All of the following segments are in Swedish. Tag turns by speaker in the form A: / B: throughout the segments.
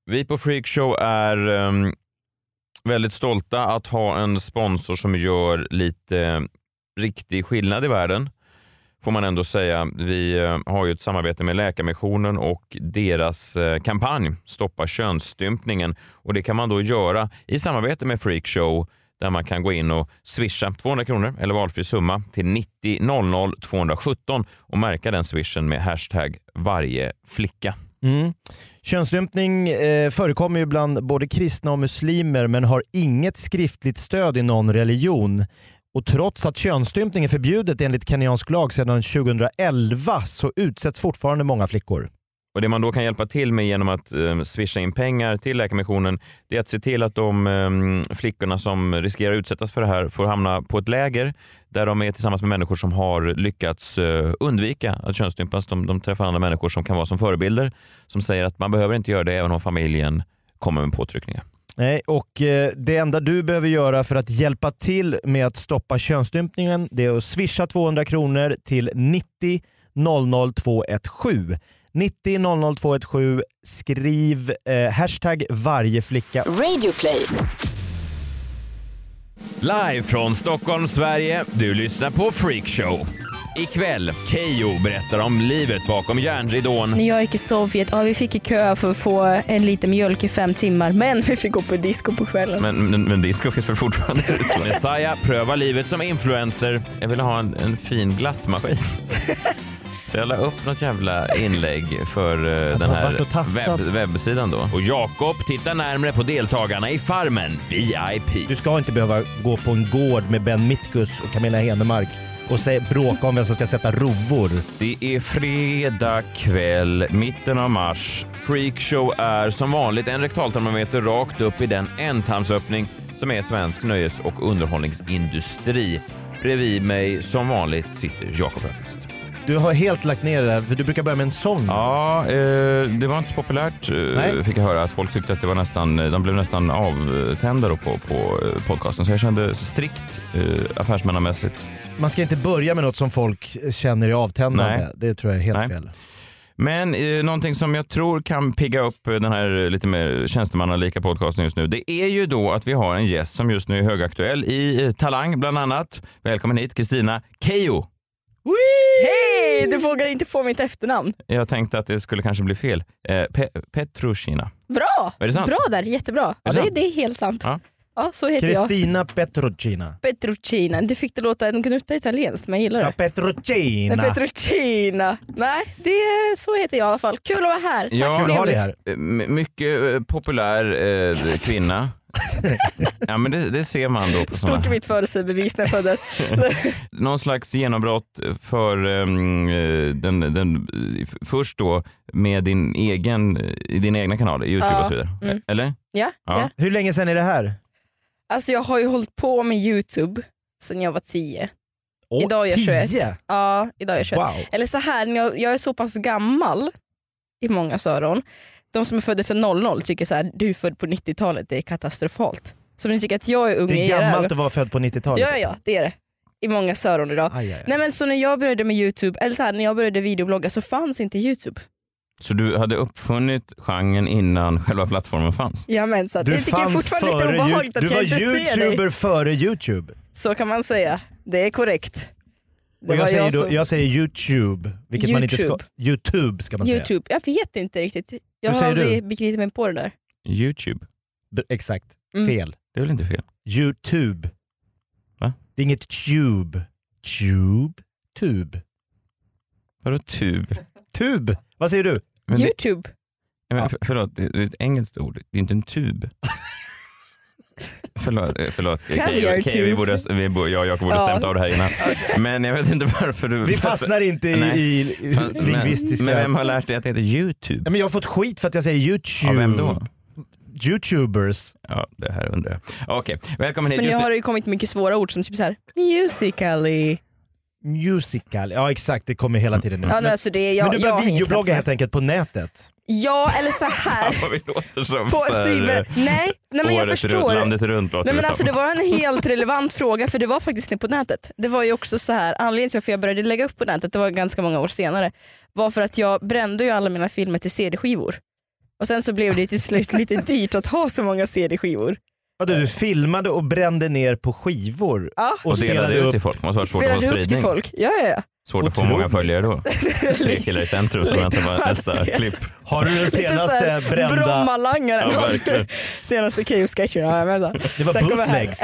A: Vi på Freakshow är väldigt stolta att ha en sponsor som gör lite riktig skillnad i världen. Får man ändå säga. Vi har ju ett samarbete med Läkarmissionen och deras kampanj Stoppa könsstympningen. Och det kan man då göra i samarbete med Freakshow, där man kan gå in och swisha 200 kronor eller valfri summa till 90 00 217 och märka den swishen med hashtag varje flicka.
B: Könsstympning förekommer ju bland både kristna och muslimer, men har inget skriftligt stöd i någon religion. Och trots att könsstympning är förbjudet enligt kenyansk lag sedan 2011 så utsätts fortfarande många flickor.
A: Och det man då kan hjälpa till med genom att swisha in pengar till Läkarmissionen, det är att se till att de flickorna som riskerar att utsättas för det här får hamna på ett läger där de är tillsammans med människor som har lyckats undvika att könsstympas. De träffar andra människor som kan vara som förebilder, som säger att man behöver inte göra det även om familjen kommer med påtryckningar.
B: Nej, och det enda du behöver göra för att hjälpa till med att stoppa könsstympningen, det är att swisha 200 kronor till 90 00 217. 90 00 217. Skriv hashtag varje flicka.
C: Radioplay.
A: Live från Stockholm, Sverige. Du lyssnar på Freakshow. Ikväll, Keyyo berättar om livet bakom järnridån.
D: När jag gick i Sovjet, vi fick i kö för att få en liten mjölk i 5 timmar. Men vi fick gå på disco på kvällen.
A: Men disco finns väl fortfarande? Messiah prövar livet som influencer. Jag vill ha en fin glassmaskin. Så jag la upp något jävla inlägg för den här webbsidan då. Och Jakob tittar närmare på deltagarna i Farmen VIP.
B: Du ska inte behöva gå på en gård med Ben Mitkus och Camilla Henemark och bråka om vem som ska sätta rovor.
A: Det är fredag kväll, mitten av mars. Freakshow är som vanligt en rektaltermometer rakt upp i den ändtarmsöppning som är svensk nöjes- och underhållningsindustri. Bredvid mig som vanligt sitter Jakob Öqvist.
B: Du har helt lagt ner det här, för du brukar börja med en sång.
A: Ja, det var inte så populärt. Fick jag höra att folk tyckte att det var nästan, de blev nästan avtända på podcasten. Så jag kände strikt affärsmannamässigt.
B: Man ska inte börja med något som folk känner är avtändande.
A: Nej.
B: Det tror jag är helt fel.
A: Men någonting som jag tror kan pigga upp den här lite mer tjänstemannalika podcasten just nu, det är ju då att vi har en gäst som just nu är högaktuell i Talang bland annat. Välkommen hit, Kristina Keyyo.
D: Hej! Du vågar inte få mitt efternamn.
A: Jag tänkte att det skulle kanske bli fel. Petrushina.
D: Bra!
A: Är det sant?
D: Bra där, jättebra. Det är helt sant. Ja, så heter
B: Kristina Petrushina.
D: Petrushina. Du fick det låta en gnutta italienskt, men jag gillar det.
B: Ja, Petrushina.
D: Petrushina. Nej, så heter jag i alla fall. Kul att vara här. Tack
A: för
D: att
B: ha dig här.
A: Mycket populär kvinna. Ja, men det ser man då på
D: stort mitt födelsebevis när jag föddes.
A: Någon slags genombrott för den först då med din egna kanal, YouTube och så vidare. Eller?
D: Ja.
B: Hur länge sedan är det här?
D: Alltså jag har ju hållit på med YouTube sedan jag var 10. Idag är jag 21. Ja, idag är jag 21.
B: Wow.
D: Eller så här, jag är så pass gammal i många öron. De som är födda efter 00 tycker så här: du är född på 90-talet, det är katastrofalt. Så ni tycker att jag är ung.
B: Det är gammalt att vara född på 90-talet.
D: Ja, det är det. I många öron idag.
B: Aj.
D: Nej, men så när jag började med YouTube, eller så här, när jag började videoblogga så fanns inte YouTube.
A: Så du hade uppfunnit genren innan själva plattformen fanns?
D: Ja, men så att
B: du
D: det tycker jag fortfarande lite obehagligt att jag inte ser dig.
B: Du var YouTuber före YouTube.
D: Så kan man säga. Det är korrekt.
B: Och jag säger YouTube, vilket man inte ska. YouTube ska man säga.
D: YouTube. Jag vet inte riktigt. Jag har aldrig begripit mig på det där.
A: YouTube.
B: Exakt. Fel.
A: Det är väl inte fel?
B: YouTube.
A: Va?
B: Det är inget tube. Tube.
A: Vadå tub?
B: Tub. Vad säger du?
D: YouTube.
A: Förlåt, det är ett engelskt ord. Det är inte en tub. Förlåt. Okej, jag och Jakob borde stämt av det här innan. Men jag vet inte varför du...
B: Vi fastnar inte i lingvistiska...
A: Men vem har lärt dig att det heter YouTube?
B: Men jag har fått skit för att jag säger YouTube.
A: Av vem då?
B: YouTubers.
A: Ja, det här undrar jag. Okej, välkommen hit.
D: Men nu har det ju kommit mycket svåra ord som typ så här musical.
B: Ja, exakt, det kommer hela tiden nu.
D: Ja, men du
B: börjar videoblogga helt enkelt på nätet.
D: Ja, eller så här.
A: Ja, vi låter som
D: Nej, men jag förstår.
A: Landet runt låter.
D: Nej, men alltså, det var en helt relevant fråga, för det var faktiskt inte på nätet. Det var ju också så här, anledningen till att jag började lägga upp på nätet, det var ganska många år senare, var för att jag brände ju alla mina filmer till CD-skivor. Och sen så blev det till slut lite dyrt att ha så många CD-skivor.
B: Du filmade och brände ner på skivor
A: och spelade ut till folk. Måste vara svårt att få spridning.
D: Till folk. Ja.
A: Svårt att få många följare då. 3 killar i centrum som väntar på nästa klipp.
B: Har du den senaste brända...
D: Brommalangaren.
A: Ja, verkligen.
D: Senaste KU-sketchen.
B: Det var bootlegs.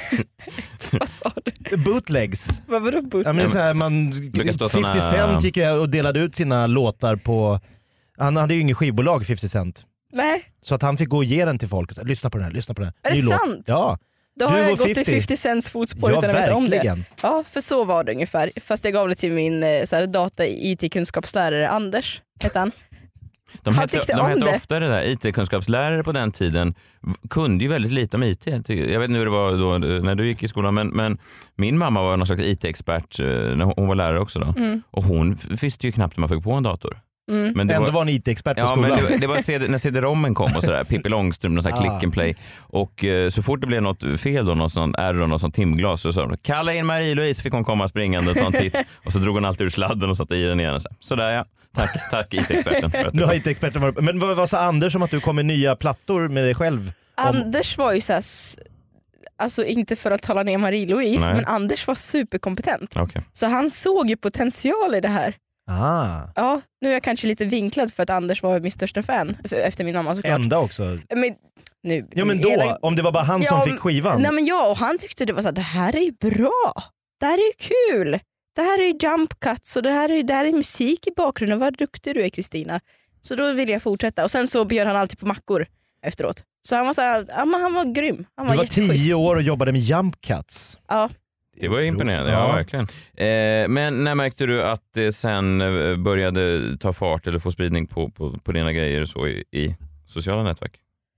D: Vad sa du?
B: Bootlegs.
D: Vad var det bootlegs?
B: Ja, men så här, 50 Cent gick och delade ut sina låtar på... Han hade ju ingen skivbolag, 50 Cent.
D: Nej.
B: Så att han fick gå och ge den till folk. Lyssna på den här.
D: Är det sant?
B: Ja.
D: Då har jag gått i 50 Cents fotspår utan att veta om det. Ja, för så var det ungefär. Fast jag gav det till min data-IT-kunskapslärare Anders, hette han.
A: De hette ofta det där, IT-kunskapslärare på den tiden kunde ju väldigt lite om IT. Jag vet inte hur det var då när du gick i skolan, men min mamma var någon slags IT-expert när hon var lärare också då. Och hon visste ju knappt hur man fick på en dator.
B: Men ändå var en IT-expert på skolan.
A: Men det var när CD-rommen kom och sådär, Pippi Långstrump, någon sån här click and play. Och så fort det blev något fel då, någon sån error, någon sån timglas, så sa de, kalla in Marie-Louise, fick hon komma springande och ta en titt. Och så drog hon alltid ur sladden och satte i den igen. Sådär ja, tack IT-experten.
B: Nu har IT-experten varit... Men vad sa Anders om att du kom med nya plattor med dig själv?
D: Anders var ju såhär, alltså inte för att tala ner Marie-Louise, men Anders var superkompetent.
A: Okay.
D: Så han såg ju potential i det här. Ja, nu är jag kanske lite vinklad för att Anders var min största fan efter min mamma såklart.
B: Enda också.
D: Men, nu,
B: ja men då, om det var bara han som fick skivan.
D: Nej men och han tyckte det var så här, det här är ju bra. Det här är ju kul. Det här är ju jump cuts och det här är musik i bakgrunden. Vad duktig du är, Kristina. Så då ville jag fortsätta och sen så bjöd han alltid på mackor efteråt. Så han var så här, han var grym. Han var
B: du var 10 år och jobbade med jump cuts.
D: Ja.
A: Det var imponerande, ja verkligen. Men när märkte du att det sen började ta fart eller få spridning på dina grejer så i sociala nätverk?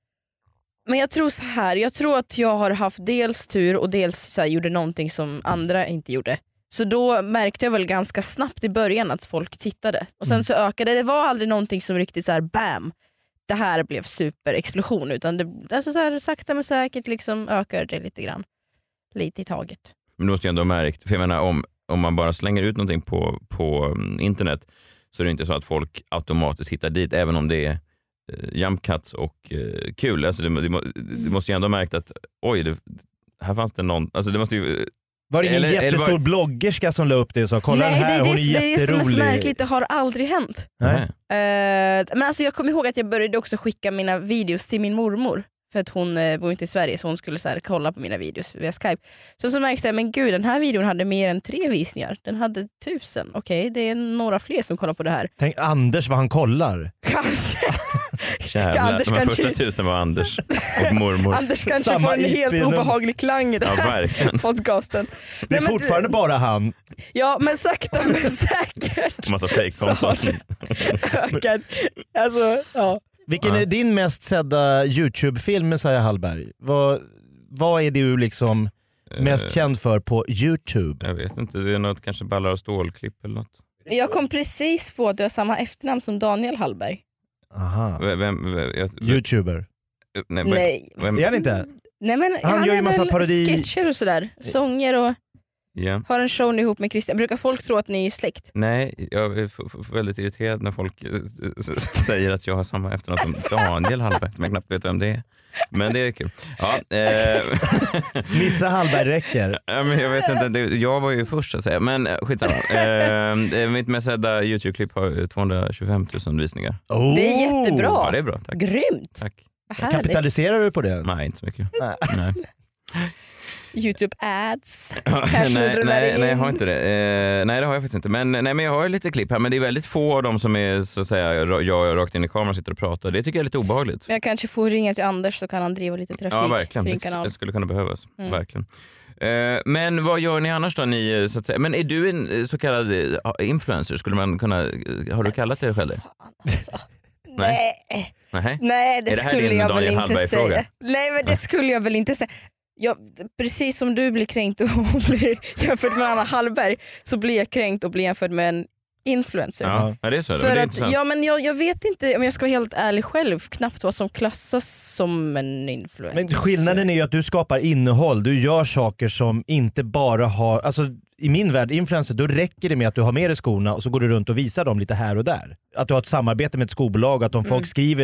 D: Men jag tror så här, jag tror att jag har haft dels tur och dels så här, gjorde någonting som andra inte gjorde. Så då märkte jag väl ganska snabbt i början att folk tittade. Och sen så ökade det. var aldrig någonting som riktigt så här bam, det här blev superexplosion. Utan det alltså så här, sakta men säkert liksom ökade det lite grann. Lite i taget. Men
A: du måste ju ändå märkt, för jag menar om man bara slänger ut någonting på internet så är det inte så att folk automatiskt hittar dit, även om det är jump cuts och kul. Alltså det måste ju ändå märkt att oj, här fanns det någon, alltså det måste ju...
B: Var det ingen jättestor bloggerska som la upp det och sa kolla den här, hon är jätterolig?
D: Det som är märkligt, det har aldrig hänt. Men alltså jag kommer ihåg att jag började också skicka mina videos till min mormor. För att hon bor inte i Sverige så hon skulle så här, kolla på mina videos via Skype. Så märkte jag, men gud, den här videon hade mer än 3 visningar. Den hade 1000. Okej, det är några fler som kollar på det här.
B: Tänk Anders vad han kollar.
D: Kanske.
A: Jävlar, de här första 1000 var Anders och mormor.
D: Anders kanske får en helt obehaglig klang i den här podcasten.
B: Det är fortfarande bara han.
D: Ja, men sakta men säkert.
A: Massa fake-konton.
D: Ökad. Alltså, ja.
B: Vilken är din mest sedda YouTube-film med Saja Hallberg? Vad är du liksom mest känd för på YouTube?
A: Jag vet inte, det är något kanske ballar och stålklipp eller något.
D: Jag kom precis på att du har samma efternamn som Daniel Hallberg.
B: Aha.
A: Vem
B: YouTuber?
D: Nej.
B: Är han inte?
D: Nej, men han gör ju massa parodi... sketcher och sådär. Sånger och...
A: Yeah.
D: Har en show ihop med Christian. Brukar folk tro att ni är släkt?
A: Nej, jag är väldigt irriterad när folk säger att jag har samma efternamn som Daniel Hallberg, som jag knappt vet vem det är. Men det är kul. Ja,
B: Missa Hallberg räcker.
A: Ja, men jag vet inte, jag var ju först att säga. Men skitsamma. Mitt mest sedda YouTube-klipp har 225 000 visningar.
D: Oh. Det är jättebra.
A: Ja, det är bra. Tack.
D: Grymt.
A: Tack.
B: Kapitaliserar du på det?
A: Nej, inte så mycket.
B: Nej.
D: YouTube ads.
A: nej, jag har inte det. Nej, det har jag faktiskt inte. Men jag har lite klipp här, men det är väldigt få av dem som är så att säga jag rakt in i kameran sitter och pratar. Det tycker jag är lite obehagligt.
D: Jag kanske får ringa till Anders så kan han driva lite trafik.
A: Ja, verkligen. Det skulle kunna behövas. Verkligen. Men vad gör ni annars då, ni, så att säga? Men är du en så kallad influencer? Skulle man kunna, har du kallat dig själv?
D: Nej, det skulle jag väl inte säga. Nej, men det skulle jag väl inte säga. Precis som du blir kränkt och blir jämfört med Anna Hallberg, så blir jag kränkt och blir jämfört med en influencer.
A: Ja, det är så.
D: För
A: det är
D: att, men jag vet inte, om jag ska vara helt ärlig själv, knappt vad som klassas som en influencer.
B: Men skillnaden är ju att du skapar innehåll, du gör saker som inte bara har, alltså i min värld, influencer, då räcker det med att du har med dig skorna och så går du runt och visar dem lite här och där. Att du har ett samarbete med ett skobolag, att om folk skriver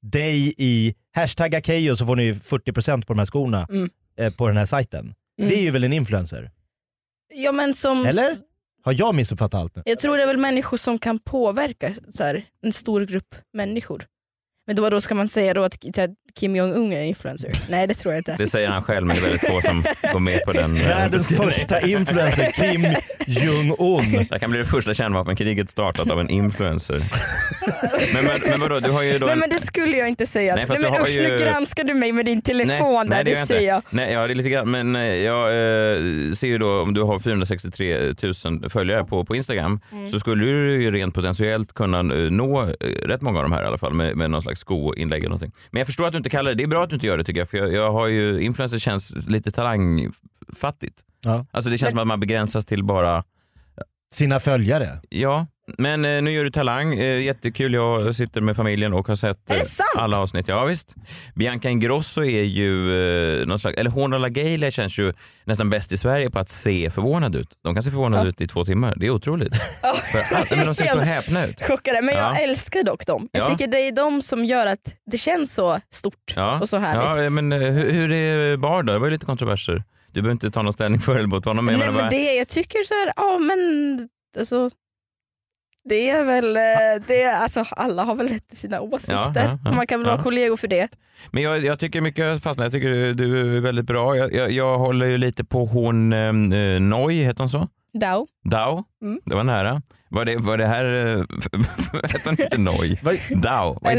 B: dig i hashtagga Keyyo så får ni 40% på de här skorna på den här sajten. Det är ju väl en influencer?
D: Ja, men som...
B: Eller? Har jag missuppfattat allt nu?
D: Jag tror det är väl människor som kan påverka så här, en stor grupp människor. Men då ska man säga då att Kim Jong-Un är influencer? Nej, det tror jag inte.
A: Det säger han själv, men det är väldigt få som går med på den.
B: Världens första influencer, Kim Jong-Un.
A: Det kan bli det första kärnvapenkriget startat av en influencer. men vadå, du har ju då...
D: Nej, men det skulle jag inte säga. Nej, men nu granskar du mig med din telefon.
A: Nej,
D: det ser jag.
A: Nej, ja, det är lite grann. Men jag ser ju då, om du har 463 000 följare på Instagram, så skulle du ju rent potentiellt kunna nå rätt många av de här i alla fall med någon slags skoinlägg eller någonting. Men jag förstår att du inte kallar det. Det är bra att du inte gör det, tycker jag. För jag har ju, influencer känns lite talangfattigt.
B: Ja.
A: Alltså det känns som att man begränsas till bara
B: sina följare.
A: Ja, men nu gör du Talang. Jättekul, jag sitter med familjen och har sett alla avsnitt. Ja, visst. Bianca Ingrosso är ju någon slags, eller hon och LaGaylia känns ju nästan bäst i Sverige på att se förvånad ut. De kan se förvånade ut i 2 timmar. Det är otroligt. Men de ser så häpna ut.
D: Chockade, men jag älskar dock dem. Jag tycker det är de som gör att det känns så stort och så härligt.
A: Ja, men hur är Bar då? Det var ju lite kontroverser. Du behöver inte ta någon ställning för eller mot honom.
D: Nej, men det jag tycker så här, men alltså, det är väl, alltså alla har väl rätt till sina åsikter. Ja. Man kan väl vara kollegor för det.
A: Men jag tycker mycket fastnar. Jag tycker du är väldigt bra. Jag håller ju lite på hon Noi, heter hon så? Dao. Det var nära. Var det här heter hon inte Noi? Dao. Vad är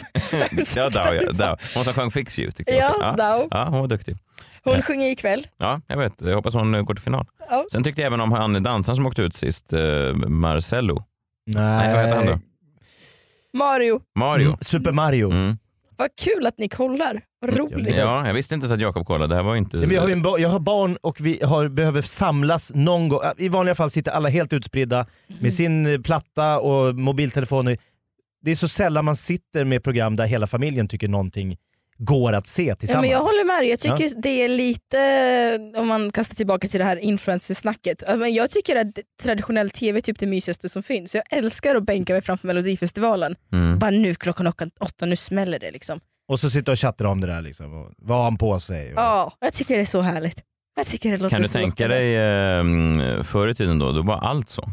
A: Dao? Dao. Hon som sjöng Fix You, tyckte jag.
D: Ja, Dao.
A: Ja, hon var duktig.
D: Hon sjunger ikväll.
A: Ja, jag vet. Jag hoppas hon går till final. Ja. Sen tyckte jag även om han dansaren som åkte ut sist, Marcello. Nej, vad heter han då?
D: Mario.
B: Super Mario.
D: Vad kul att ni kollar. Vad roligt.
A: Ja, jag visste inte så att Jakob kollade. Det här var inte...
B: Jag har barn och vi behöver samlas någon gång. I vanliga fall sitter alla helt utspridda med sin platta och mobiltelefoner. Det är så sällan man sitter med program där hela familjen tycker någonting går att se tillsammans.
D: Ja, men jag håller med. Jag tycker det är lite, om man kastar tillbaka till det här influencersnacket. Jag tycker att traditionell tv är typ det mysigaste som finns. Jag älskar att bänka mig framför Melodifestivalen. Bara nu klockan 8, nu smäller det liksom.
B: Och så sitter och chattar om det där liksom. Och vad har han på sig?
D: Ja, jag tycker det är så härligt. Jag tycker det låter
A: kan du
D: så
A: tänka dig förr i tiden då var allt så?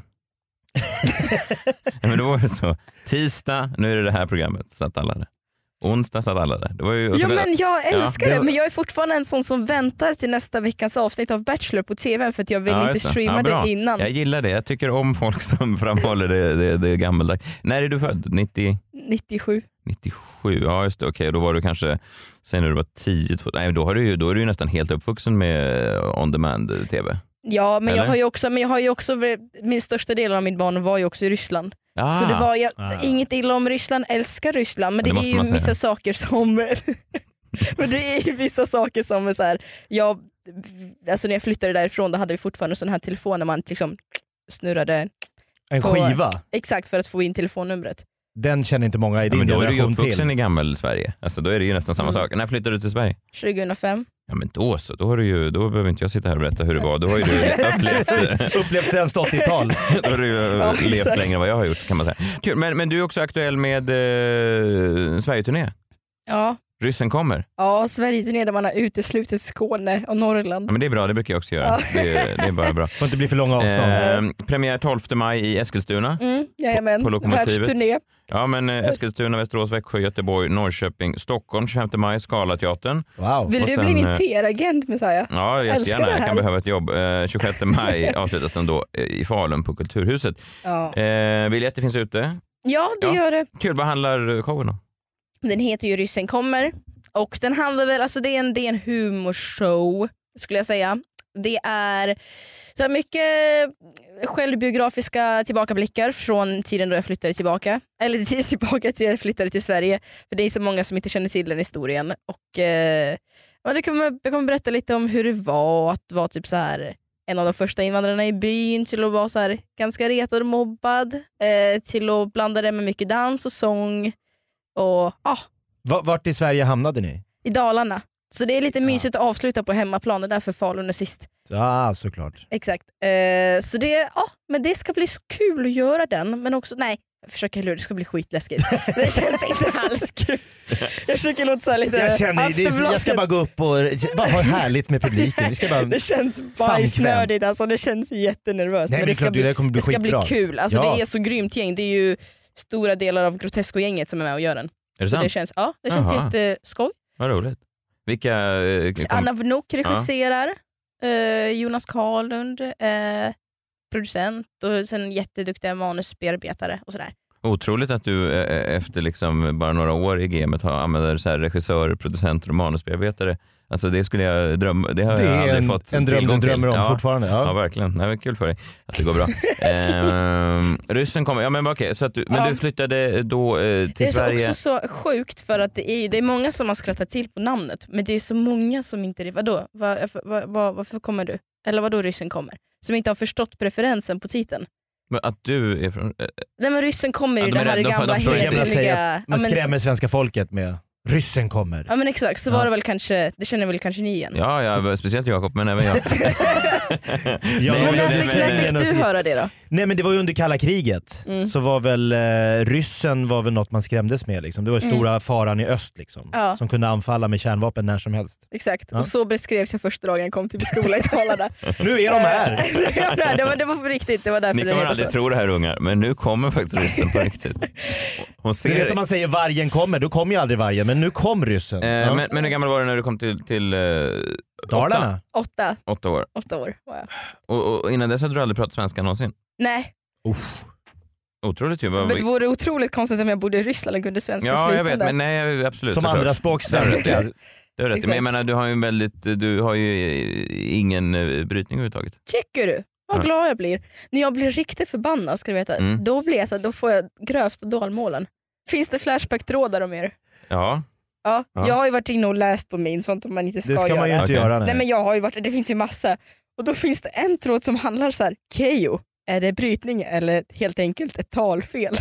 A: Men då var det så. Tisdag, nu är det här programmet, satt alla där. Onsdag satt alla där. Det var ju,
D: men jag älskar det, men jag är fortfarande en sån som väntar till nästa veckans avsnitt av Bachelor på tv för att jag vill inte streama det innan.
A: Jag gillar det, jag tycker om folk som framhåller det gammaldags. När är du född?
D: 97.
A: 97, ja just det, okej. Då var du kanske, sen när du var 10, nej, då är du ju nästan helt uppvuxen med on-demand tv.
D: Ja, men jag har ju också min största del av mitt barn var ju också i Ryssland. Så det var inget illa om Ryssland, älskar Ryssland, men det är ju vissa saker som men det är ju vissa saker som är så här, alltså när jag flyttade därifrån då hade vi fortfarande sån här telefon när man liksom snurrade
B: en skiva.
D: Exakt, för att få in telefonnumret.
B: Den känner inte många i din generation till.
A: Då är du ju uppvuxen i gammel Sverige. Alltså då är det ju nästan samma sak. När flyttade du till Sverige?
D: 2005.
A: Ja, men då så. Då behöver inte jag sitta här och berätta hur det var. Då har ju du
B: upplevt svenskt 80-tal.
A: Då har du ju levt längre än vad jag har gjort, kan man säga. Kul. Men du är också aktuell med Sverige-turné.
D: Ja.
A: Ryssen kommer.
D: Ja, Sverige-turné där man har uteslutit Skåne och Norrland.
A: Ja, men det är bra, det brukar jag också göra. Ja. Det är bara bra.
B: Får inte bli för långa avstånd.
A: Premiär 12 maj i Eskilstuna.
D: Jajamän.
A: På Lokomotivet.
D: Världsturné.
A: Ja, men Eskilstuna, Västerås, Växjö, Göteborg, Norrköping, Stockholm 25 maj, Scalateatern.
B: Wow.
D: Vill du bli min PR-agent, Messiah?
A: Ja, jättegärna. Jag kan behöva ett jobb. 26 maj avslutas den då i Falun på Kulturhuset. Ja. Biljetter finns ute.
D: Ja, det gör det.
A: Kul, vad handlar showen då?
D: Den heter ju Ryssen kommer. Och den handlar väl, alltså det är en humorshow skulle jag säga. Det är så mycket självbiografiska tillbakablickar från tiden då jag flyttade tillbaka. Eller tillbaka till jag flyttade till Sverige. För det är så många som inte känner till den historien. Och jag kommer berätta lite om hur det var att vara typ så här en av de första invandrarna i byn, till att vara så här ganska retad och mobbad, till att blanda det med mycket dans och sång. Och
B: vart i Sverige hamnade ni?
D: I Dalarna. Så det är lite mysigt att avsluta på hemmaplan, det är därför Falun är sist.
B: Ja, såklart.
D: Exakt. Så det, men det ska bli så kul att göra den. Men också, nej, försöker lura, det ska bli skitläskigt. Det känns inte alls kul. Jag försöker låta så här lite
B: Jag känner, jag ska bara gå upp och bara ha härligt med publiken. Vi ska bara
D: det känns bajsnödigt, alltså det känns jättenervöst.
B: Nej,
D: men det ska bli kul. Alltså det är så grymt gäng. Det är ju stora delar av Grotesco-gänget som är med och gör den.
A: Är det sant?
D: Det känns jätteskoj.
A: Vad roligt. Vilka...
D: Anna Vnuk regisserar, Jonas Karlund producent och sen jätteduktiga manusbearbetare och sådär.
A: Otroligt att du efter liksom bara några år i gamet använder så här regissörer, producenter och manusbearbetare. Alltså det skulle jag drömma, det har jag aldrig fått
B: en dröm du drömmer om fortfarande.
A: Ja, verkligen. Det är kul för dig att det går bra. Ryssen kommer, men okej, så att du flyttade då till Sverige.
D: Det är också så sjukt för att det är många som har skrattat till på namnet, men det är så många som inte, vadå? Varför kommer du? Eller vadå ryssen kommer? Som inte har förstått preferensen på titeln.
A: Men att du är från...
D: Nej, men ryssen kommer ju det här gamla hederliga...
B: Man skrämmer svenska folket med ryssen kommer.
D: Ja men exakt, så var det väl kanske, det känner väl kanske ni igen.
A: Ja, speciellt Jakob, men även jag.
D: När fick du höra det då?
B: Nej, men det var ju under kalla kriget. Så var väl ryssen var väl något man skrämdes med liksom. Det var stora faran i öst liksom, som kunde anfalla med kärnvapen när som helst.
D: Exakt, och så beskrevs jag första dagen jag kom till skolan i Dalarna.
B: Nu är de här.
D: det var på riktigt, det var därför.
A: Ni kommer aldrig tro det här ungar, men nu kommer faktiskt ryssen på riktigt. Hon ser...
B: Du vet om man säger vargen kommer, då kommer ju aldrig vargen, men nu kom ryssen.
A: Men hur gammal var du när du kom till
B: Dalarna?
D: 8
A: år.
D: 8 år var jag.
A: Och innan dess hade du aldrig pratat svenska någonsin?
D: Nej.
A: Otroligt ju.
D: Men det vore otroligt konstigt om jag bodde i Ryssland och kunde svenska
A: flytande. Ja, jag vet, men nej, absolut.
B: Som andra språk svenska.
A: Du har rätt. Men jag menar, du har ju ingen brytning överhuvudtaget.
D: Tycker du? Vad glad jag blir. När jag blir riktigt förbannad, ska du veta, då blir jag så, då får jag grövsta dalmålen. Finns det flashback-trådar om er?
A: Ja.
D: Ja, jag har ju varit inne och läst på min, sånt man inte ska göra.
B: Det ska man ju inte göra.
D: Nej, men jag har ju varit, det finns ju massa. Och då finns det en tråd som handlar så här: Keyyo, är det brytning eller helt enkelt ett talfel?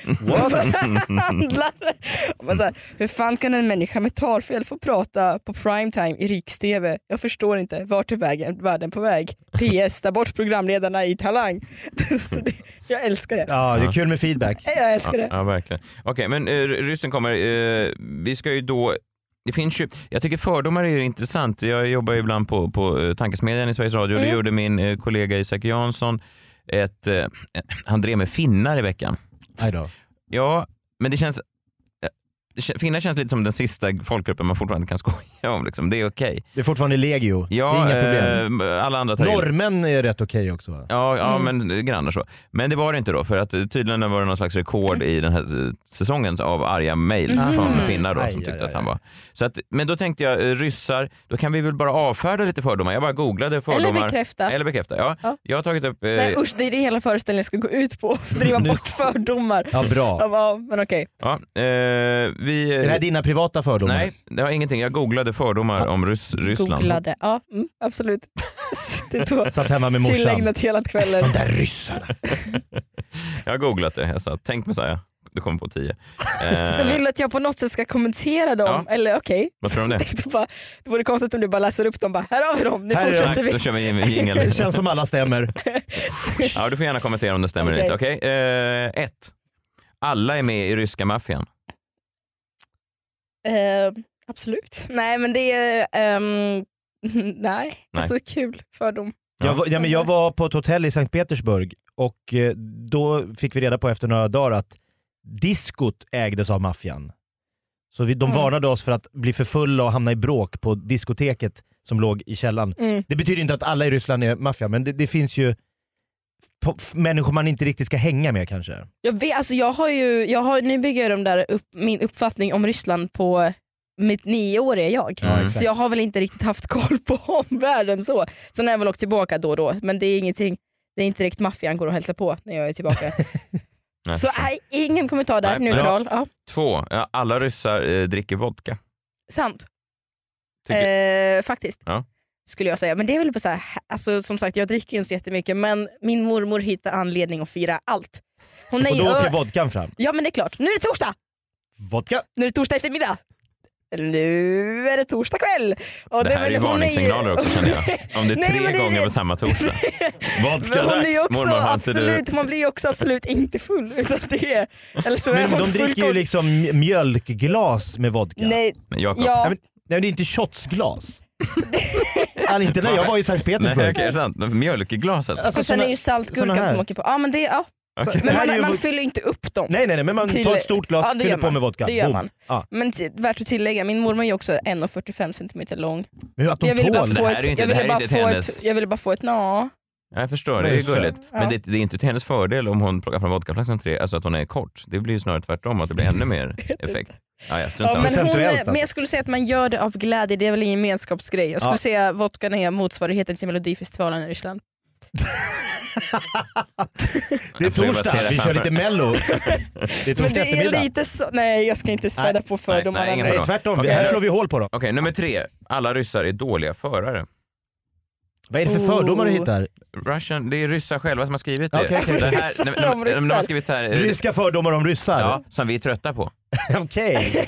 D: Hur fan kan en människa med talfel få prata på primetime i riks-tv? Jag förstår inte, vart är världen på väg? PS, ta bort programledarna i Talang. Så jag älskar det.
B: Ja, det är kul med feedback.
D: Jag älskar det.
A: Ja, verkligen. Okej, men ryssen kommer. Vi ska ju då... Det finns ju, jag tycker fördomar är ju intressant. Jag jobbar ju ibland på Tankesmedjan i Sveriges Radio. Det gjorde min kollega Isak Jansson. Han drev med finnar i veckan.
B: Aj då.
A: Ja, men det känns... Finnar känns lite som den sista folkgruppen man fortfarande kan skoja om. Liksom. Det är okej.
B: Det är fortfarande legio.
A: Ja,
B: det är inga problem.
A: Alla andra tar
B: norrmän är rätt okej också, va?
A: Ja, men grannar så. Men det var det inte då, för att tydligen var det någon slags rekord i den här säsongen av arga mejl från finnar då, som tyckte att han var. Så att, men då tänkte jag, ryssar, då kan vi väl bara avfärda lite fördomar. Jag bara googlade fördomar.
D: Eller bekräfta.
A: Ja. Jag har tagit upp...
D: Nej usch, det är det hela föreställningen ska gå ut på. Driva bort fördomar.
B: Ja, bra.
D: Ja, men okej.
A: Ja,
B: är det här dina privata fördomar?
A: Nej, det har ingenting. Jag googlade fördomar om Ryssland.
D: Googlade, ja, absolut.
B: Satt hemma med morsan.
D: Tillägnat hela kvällen.
B: De där ryssarna.
A: Jag har googlat det. Jag sa, tänk Messiah. Du kommer på 10.
D: Så vill att jag på något sätt ska kommentera dem? Ja. Eller okej.
A: Vad tror du om det?
D: Det vore konstigt om du bara läser upp dem. Bara, här har vi dem, nu fortsätter vi.
A: Då kör vi jingel.
B: Det känns som alla stämmer.
A: Ja, du får gärna kommentera om det stämmer eller inte. Okej. 1. Alla är med i ryska maffian.
D: Absolut. Nej, men det är... nej, alltså kul fördom.
B: Jag var på ett hotell i Sankt Petersburg och då fick vi reda på efter några dagar att diskot ägdes av maffian. Så de varnade oss för att bli för fulla och hamna i bråk på diskoteket som låg i källan. Det betyder inte att alla i Ryssland är maffia, men det finns ju människor man inte riktigt ska hänga med kanske. Jag vet, alltså
D: nu bygger de där upp min uppfattning om Ryssland på mitt 9-åriga jag. Så jag har väl inte riktigt haft koll på omvärlden så. Sen har jag väl åkt tillbaka då och då, men det är ingenting, det är inte direkt maffian går och hälsa på när jag är tillbaka. Så ingen kommentar där, neutral. Ja.
A: 2. Alla ryssar dricker vodka.
D: Sant. Faktiskt.
A: Ja.
D: Skulle jag säga. Men det är väl bara så här, alltså, som sagt, jag dricker inte så jättemycket, men min mormor hittar anledning att fira allt.
B: Och då åker vodkan fram.
D: Ja, men det är klart. Nu är det torsdag!
B: Vodka.
D: Nu är det torsdag eftermiddag. nu är det torsdag kväll. Och
A: det här är ju varningssignaler också känner jag. Om det är 3 gånger på samma torsdag. Vodka-dags, mormor, har inte du...
D: Man blir ju också absolut inte full. Utan det är, eller så
B: men de dricker ju liksom mjölkglas med vodka.
D: Nej,
B: Nej, det är inte shotsglas. Inte när jag var i Sankt Petersburg.
A: Nej, okej, är det sant? Mjölkglas alltså.
D: Och sen är ju saltgurkan som åker på. Ja, men det är...
A: Okay.
D: Men man fyller inte upp dem.
B: Nej, men man tar ett stort glas och fyller på med vodka.
D: Det gör man.
B: Ja.
D: Men värt att tillägga, min mormor är också 1,45 cm lång.
B: Men att de
D: jag ville
B: tål.
D: bara få ett
A: Jag förstår, det är gulligt. Men det är inte till hennes fördel om hon plockar från vodkaflaskan 3, alltså att hon är kort. Det blir ju snarare tvärtom, att det blir ännu mer effekt.
D: Men jag skulle säga att man gör det av glädje, det är väl en gemenskapsgrej. Jag skulle säga att vodkan är motsvarigheten till Melodifestivalen i Ryssland.
B: Det är torsdag, vi kör lite mello. Det är torsdag eftermiddag.
D: Lite så, nej, jag ska inte späda på fördomarna.
B: Nej, tvärtom, här slår vi hål på dem.
A: Okej, nummer 3. Alla ryssar är dåliga förare.
B: Vad är det för fördomar du hittar?
A: Russian, det är ryssar själva som har skrivit det.
B: Okay.
A: Det här, de har skrivit så här,
B: ryska fördomar om ryssar?
A: Ja, som vi är trötta på.
B: Okej.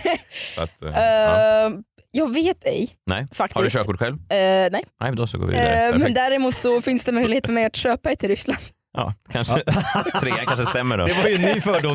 D: Jag vet ej.
A: Nej.
D: Faktiskt.
A: Har du körkort själv?
D: Nej.
A: Nej, då så går vi vidare.
D: Men däremot så finns det möjlighet för mig att köpa ett till Ryssland.
A: Ja, kanske. 3 kanske stämmer då.
B: Det var ju en ny fördom.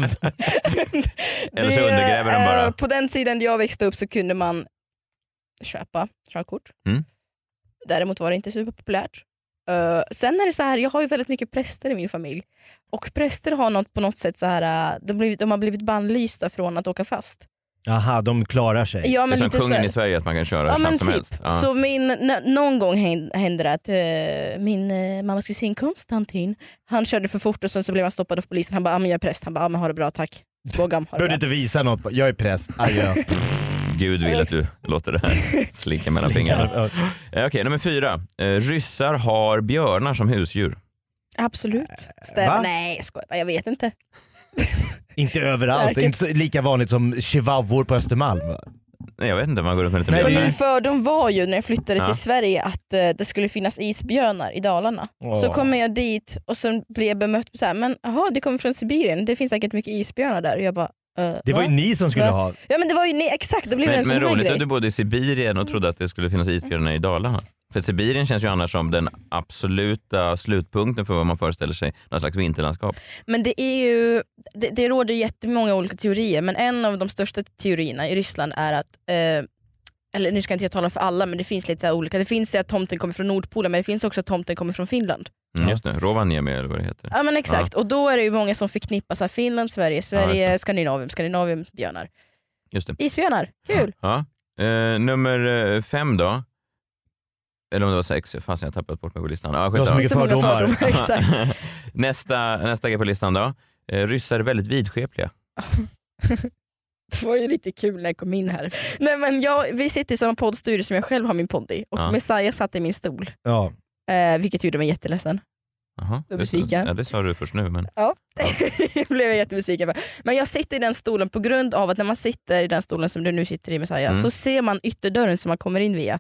A: Eller så undergräver den bara.
D: På den sidan jag växte upp så kunde man köpa körkort. Däremot var det inte superpopulärt. Sen är det så här, jag har ju väldigt mycket präster i min familj. Och präster har på något sätt så här, de har blivit bannlysta från att åka fast.
B: Jaha, de klarar sig.
D: Ja, men
A: det är som kungen i Sverige, att man kan köra snabbt som helst. Ja.
D: Så någon gång hände det att min mammas kusin Konstantin, han körde för fort och sen så blev han stoppad av polisen. Han bara, men jag är präst. Han bara, men har det bra, tack. Spågam, har det bra.
B: Bör du inte visa något? Jag är präst. Adjö.
A: Gud vill att du låter det här slicka mellan fingrarna. Okej, nummer 4. Ryssar har björnar som husdjur.
D: Absolut. Nej, jag vet inte.
B: Inte överallt, säkert. Inte så lika vanligt som chihuahuor på Östermalm.
A: Nej, jag vet inte, man går runt med lite björnar.
D: Min fördom var ju när jag flyttade till Sverige att det skulle finnas isbjörnar i Dalarna. Så kommer jag dit och så blir jag bemött så här, men det kommer från Sibirien, det finns säkert mycket isbjörnar där. Och jag bara,
B: det var ju ni som skulle ha.
D: Ja, men det var ju ni, exakt, det blev en sån här grej.
A: Men roligt att du bodde i Sibirien och trodde att det skulle finnas isbjörnar i Dalarna. För Sibirien känns ju annars som den absoluta slutpunkten för vad man föreställer sig, någon slags vinterlandskap. Men
D: det är ju, det råder jättemånga olika teorier, men en av de största teorierna i Ryssland är att, eller nu ska inte jag tala för alla, men det finns lite olika. Det finns att tomten kommer från Nordpolen, men det finns också att tomten kommer från Finland.
A: Just det, Rovaniemi eller vad det heter.
D: Ja, men exakt, och då är det ju många som förknippar så här, Finland, Sverige, Skandinavien, björnar.
A: Just det.
D: Isbjörnar, kul!
A: Ja. Nummer 5 då. Eller om det var 6, fast jag har tappat bort mig på listan.
B: Det var så mycket fördomar.
A: Nästa grej på listan då. Ryssar är väldigt vidskepliga.
D: Det var ju lite kul när jag kom in här. Nej, men vi sitter i samma poddstudio som jag själv har min podd i. Och Messiah satt i min stol.
B: Ja.
D: Vilket gjorde mig jätteledsen.
A: Aha,
D: besviken.
A: Det sa du först nu. Men...
D: Ja, det blev jag jättebesviken för. Men jag sitter i den stolen på grund av att när man sitter i den stolen som du nu sitter i, Messiah, så ser man ytterdörren som man kommer in via.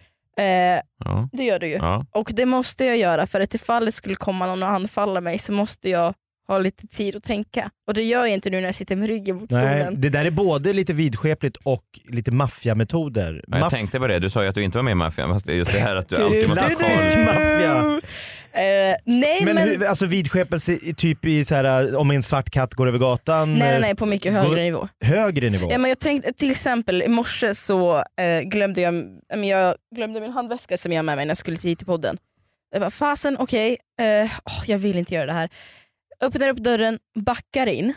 D: Det gör du ju. Ja. Och det måste jag göra, för att ifall det skulle komma någon och anfalla mig så måste jag ha lite tid att tänka. Och det gör jag inte nu när jag sitter med ryggen mot stolen.
B: Nej, det där är både lite vidskepligt och lite maffiametoder.
A: Ja, jag tänkte på det, du sa ju att du inte var med i maffian, fast det är just det här att du alltid måste ha
B: koll. Maffia.
D: Nej, men
B: alltså vidskepelse typ i så här, om en svart katt går över gatan?
D: Nej, på mycket högre nivå.
B: Högre nivå?
D: Ja, men jag tänkte till exempel i morse så glömde jag min handväska som jag har med mig när jag skulle hit till podden. Jag bara, fasen, okej, jag vill inte göra det här. Öppnar upp dörren, backar in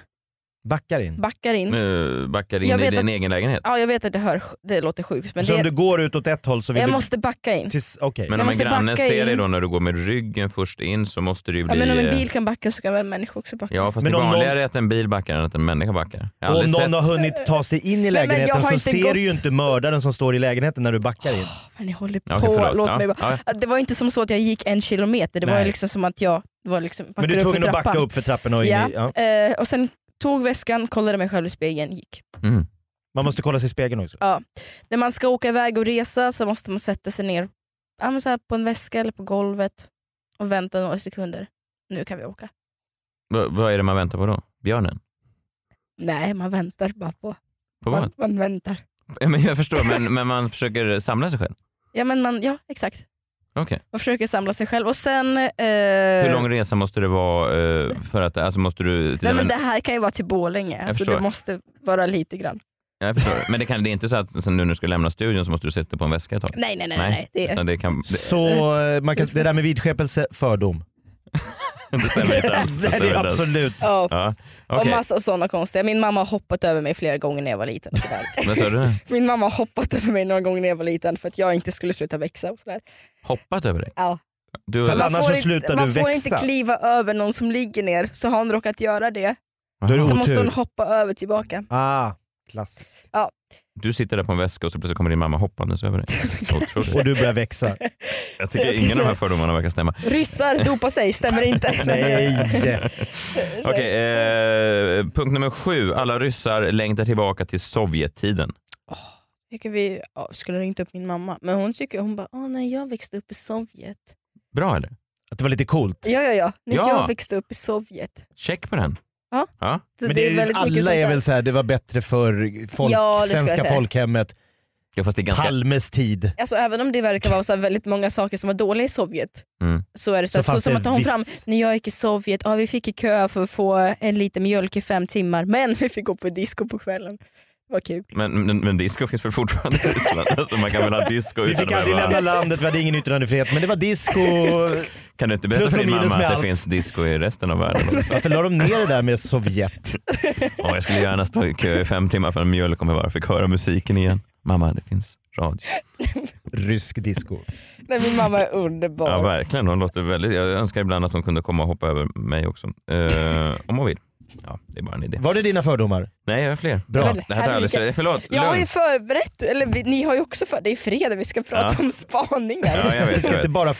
A: i din egen lägenhet.
D: Ja, jag vet att det låter sjukt, men
B: så om du går ut åt ett håll så vill
D: jag måste backa in.
B: Okay.
A: Men om en granne ser dig då när du går med ryggen först in, så måste det ju bli...
D: Ja, men om en bil kan backa så kan väl en människa också backa.
A: Ja, fast men det vanligare är att en bil backar än att en människa backar.
B: Om någon har hunnit ta sig in i lägenheten så ser du ju inte mördaren som står i lägenheten när du backar in.
D: Men ni håller på, låt mig bara. Det var inte som så att jag gick 1 kilometer, det var liksom som att jag var liksom,
B: men du är tvungen att backa upp för trappen och in i,
D: och sen tog väskan, kollade mig själv i spegeln, gick.
B: Man måste kolla sig i spegeln också.
D: Ja. När man ska åka iväg och resa så måste man sätta sig ner så här på en väska eller på golvet och vänta några sekunder. Nu kan vi åka.
A: Vad är det man väntar på då? Björnen?
D: Nej, man väntar bara på.
A: På vad?
D: Man väntar.
A: Ja, men jag förstår, men man försöker samla sig själv?
D: Ja, exakt.
A: Okay.
D: Man försöker samla sig själv och sen...
A: Hur lång resa måste det vara för att, alltså måste du...
D: Nej, men det här kan ju vara till Borlänge, alltså det måste vara lite grann.
A: Jag förstår. Men det är inte så att nu när du ska lämna studion så måste du sätta på en väska ett tag?
D: Nej.
B: Så man kan, det där med vidskepelse, fördom.
A: Det stämmer inte alls.
B: Det är absolut.
D: Ja.
A: Ja.
D: Och
A: Okay.
D: massa sådana konstiga. Min mamma har hoppat över mig flera gånger när jag var liten.
A: Vad sa du?
D: Min mamma har hoppat över mig några gånger när jag var liten för att jag inte skulle sluta växa och sådär.
A: Hoppat över dig?
D: Ja.
B: För att annars så slutar du växa.
D: Man får inte kliva över någon som ligger ner, så har hon råkat göra det.
B: Så
D: måste hon hoppa över tillbaka.
B: Klassiskt.
D: Ja.
A: Du sitter där på en väska och så plötsligt kommer din mamma hoppandes över dig.
B: Och du börjar växa.
A: Jag tycker ingen av de här fördomarna verkar stämma.
D: Ryssar dopar sig, stämmer inte.
B: Nej.
A: Okej, punkt nummer 7. Alla ryssar längtar tillbaka till Sovjettiden.
D: Vi skulle ringt upp min mamma, men hon bara, nej, jag växte upp i Sovjet.
A: Bra eller?
B: Att det var lite coolt.
D: Ja. Jag växte upp i Sovjet.
A: Check på den.
D: Ja.
B: Men det är alla är väl så här, det var bättre för svenska folkhemmet.
A: Ja, fast det är ganska...
B: Palmes tid.
D: Alltså, även om det verkar vara så här väldigt många saker som var dåliga i Sovjet, så är det så som att ta fram, när jag gick i Sovjet, vi fick i kö för att få en liter mjölk i 5 timmar, men vi fick gå på disco på kvällen. Det var kul.
A: Men disco finns väl fortfarande i Ryssland? Alltså, man kan väl ha disco utan...
B: Vi fick aldrig lämna landet, vi hade ingen yttrandefrihet, men det var disco.
A: Kan du inte berätta för din mamma att det finns disco i resten av världen?
B: Varför la de ner det där med Sovjet?
A: Jag skulle gärna stå i kö i 5 timmar för en mjölk om jag bara fick höra musiken igen. Mamma, det finns radio.
B: Rysk disco.
D: Nej, min mamma är underbar.
A: Ja, verkligen. Hon låter väldigt... Jag önskar ibland att hon kunde komma och hoppa över mig också. Om hon vill. Ja, det är bara en idé.
B: Var det dina fördomar?
A: Nej, jag har fler.
B: Bra.
A: Det här tar jag aldrig. Förlåt.
D: Jag har ju förberett, eller ni har ju också det är fredag, vi ska prata om spaningar.
A: Ja, jag vet.
B: Vi ska inte bara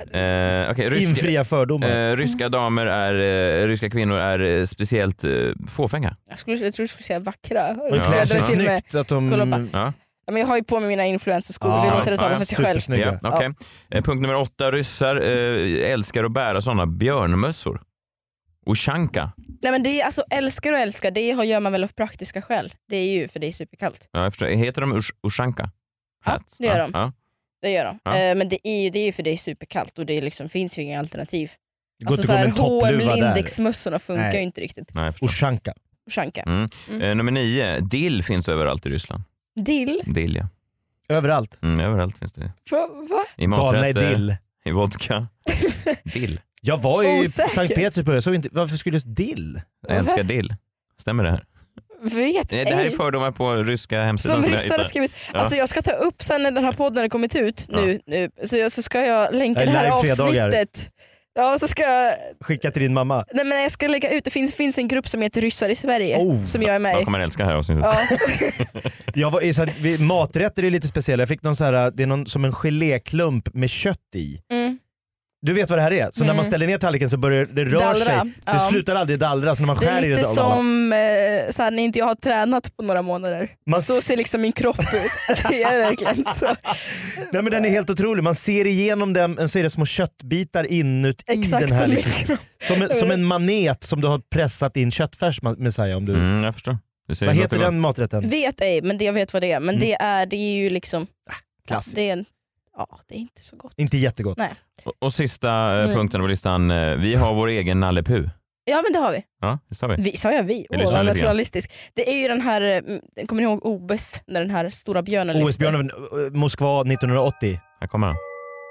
B: infria fördomar.
A: Ryska damer ryska kvinnor är speciellt fåfänga.
D: Jag tror du skulle säga vackra.
B: Snyggt att de...
D: Ja, men jag har ju på mig mina influencerskor, vi låter det tala för sig själv.
A: Ja, okay. Punkt nummer 8. Ryssar älskar att bära sådana björnmössor. Ushanka.
D: Nej, men det är alltså älskar, det gör man väl av praktiska skäl. Det är ju för det är superkallt.
A: Ja, jag förstår. Heter de Ushanka?
D: Ja, det gör de.
A: Ja.
D: Det gör de. Men det är ju för det är superkallt och det liksom, finns ju inga alternativ.
B: Alltså så här
D: H&M Lindex-mössorna funkar ju inte riktigt.
A: Nej,
B: Ushanka.
A: Nummer 9. Dill finns överallt i Ryssland. Dill, ja.
B: Överallt?
A: Överallt finns det.
D: Va?
A: I maträtter,
B: dill.
A: i vodka. Dill.
B: Jag var ju i Sankt Petersburg, jag såg inte, varför skulle just dill?
A: Jag älskar dill. Stämmer det här? Det här är fördomar på ryska hemsidan
D: som ryssar har skrivit. Alltså jag ska ta upp sen när den här podden har kommit ut nu så ska jag länka det här avsnittet. Ja, så ska jag
B: skicka till din mamma.
D: Nej, men jag ska lägga ut, det finns en grupp som heter Ryssar i Sverige som jag är med i.
A: Jag kommer älska det här avsnittet.
B: Jag var maträtter är lite speciella. Jag fick någon så här, det är någon som en geléklump med kött i. Du vet vad det här är? Så när man ställer ner tallriken så börjar det röra sig. Det slutar aldrig dallra så när man skär i det.
D: Det är lite som såhär, när inte jag har tränat på några månader. Så ser liksom min kropp ut. Det är verkligen så.
B: Nej, men den är helt otrolig. Man ser igenom den så är det små köttbitar inuti
D: exakt
B: den här. Liksom. Som en manet som du har pressat in köttfärs med sig om du...
A: jag förstår.
B: Vad heter den maträtten?
D: Vet ej, men jag vet vad det är. Men det är ju liksom...
B: Klassiskt.
D: Det är inte så gott.
B: Inte jättegott.
D: Nej.
A: Och sista punkten på listan. Vi har vår egen Nalle Puh.
D: Ja, men det har vi.
A: Ja, det sa vi.
D: Sa jag vi? Vad naturalistisk. Det är ju den här, kommer ni ihåg OS när den här stora björnen lyfte?
B: OS-björnen, Moskva 1980.
A: Här kommer han.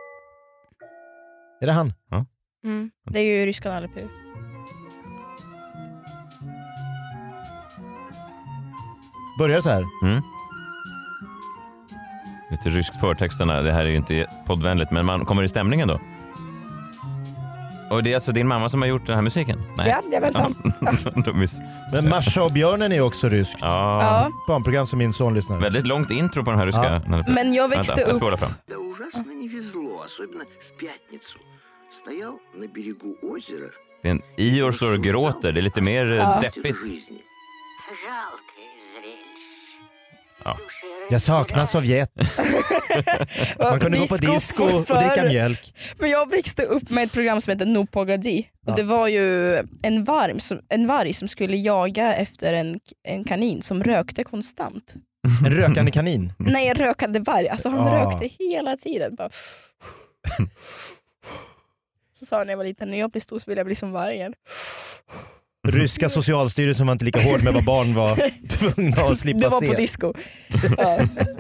B: Är det han?
A: Ja.
D: Det är ju ryska Nalle Puh.
B: Börjar det så här?
A: Lite ryskt förtexterna, det här är ju inte poddvänligt, men man kommer i stämningen då. Och det är alltså din mamma som har gjort den här musiken? Nej.
D: Ja, det är väl sant.
B: Men Marsha och björnen är också ryskt.
A: Ja.
B: Barnprogram som min son lyssnar.
A: Väldigt långt intro på den här ryska.
D: Ja. Men jag växte upp...
A: Jag spolar fram.
C: Det ужасно не везло, особенно в пятницу. Стоял на берегу озера.
A: Det är en Ior står och gråter, det är lite mer deppigt.
B: Ja. Jag saknar Sovjet. Man kunde gå på disco och dricka mjölk.
D: Men jag växte upp med ett program som heter No Pogadi. Och det var ju en varg som skulle jaga efter en kanin som rökte konstant.
B: En rökande kanin?
D: Nej, en rökande varg. Alltså han rökte hela tiden. Bara. Så sa han när jag var liten, när jag blir stor så vill jag bli som vargen.
B: Ryska socialstyrelsen var inte lika hård med vad barn var tvungna att slippa se.
D: Det var på disco. Ja.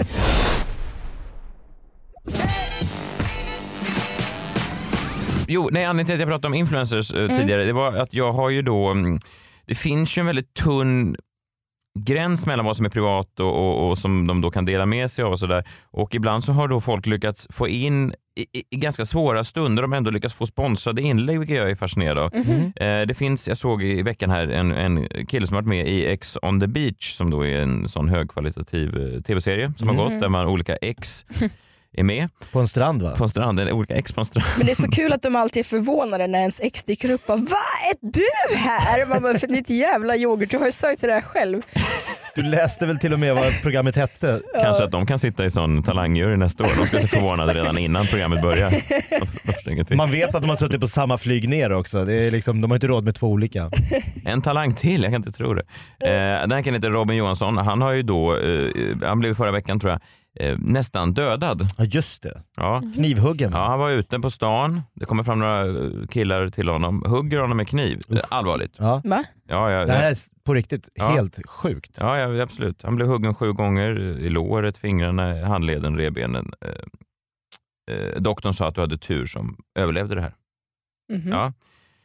A: Jo, nej, anledningen till att jag pratade om influencers tidigare, det var att jag har ju då, det finns ju en väldigt tunn gräns mellan vad som är privat och som de då kan dela med sig av och sådär. Och ibland så har då folk lyckats få in i ganska svåra stunder, de ändå lyckats få sponsrade inlägg, vilket jag är fascinerad av. Det finns, jag såg i veckan här en kille som varit med i Ex on the Beach, som då är en sån högkvalitativ tv-serie som har gått, där man olika ex är med.
B: På en strand, va?
A: På en strand, olika ex på en strand.
D: Men det är så kul att de alltid är förvånade när ens ex dyker upp och vad är du här? Man bara, för ditt jävla yoghurt, du har ju sökt till det här själv.
B: Du läste väl till och med vad programmet hette?
A: Kanske att de kan sitta i sån talangjury nästa år. De ska se förvånade redan innan programmet börjar.
B: Man vet att de har suttit på samma flyg ner också. Det är liksom, de har inte råd med 2 olika.
A: En talang till, jag kan inte tro det. Den här kan heta Robin Johansson. Han har ju då, han blev förra veckan tror jag, nästan dödad.
B: Ja, just det.
A: Ja.
B: Knivhuggen.
A: Ja, han var ute på stan. Det kommer fram några killar till honom. Hugger honom med kniv. Allvarligt.
B: Ja.
D: Va?
A: Ja,
B: det här är på riktigt helt sjukt.
A: Ja, absolut. Han blev huggen 7 gånger i låret, fingrarna, handleden, revbenen. Doktorn sa att du hade tur som överlevde det här. Ja.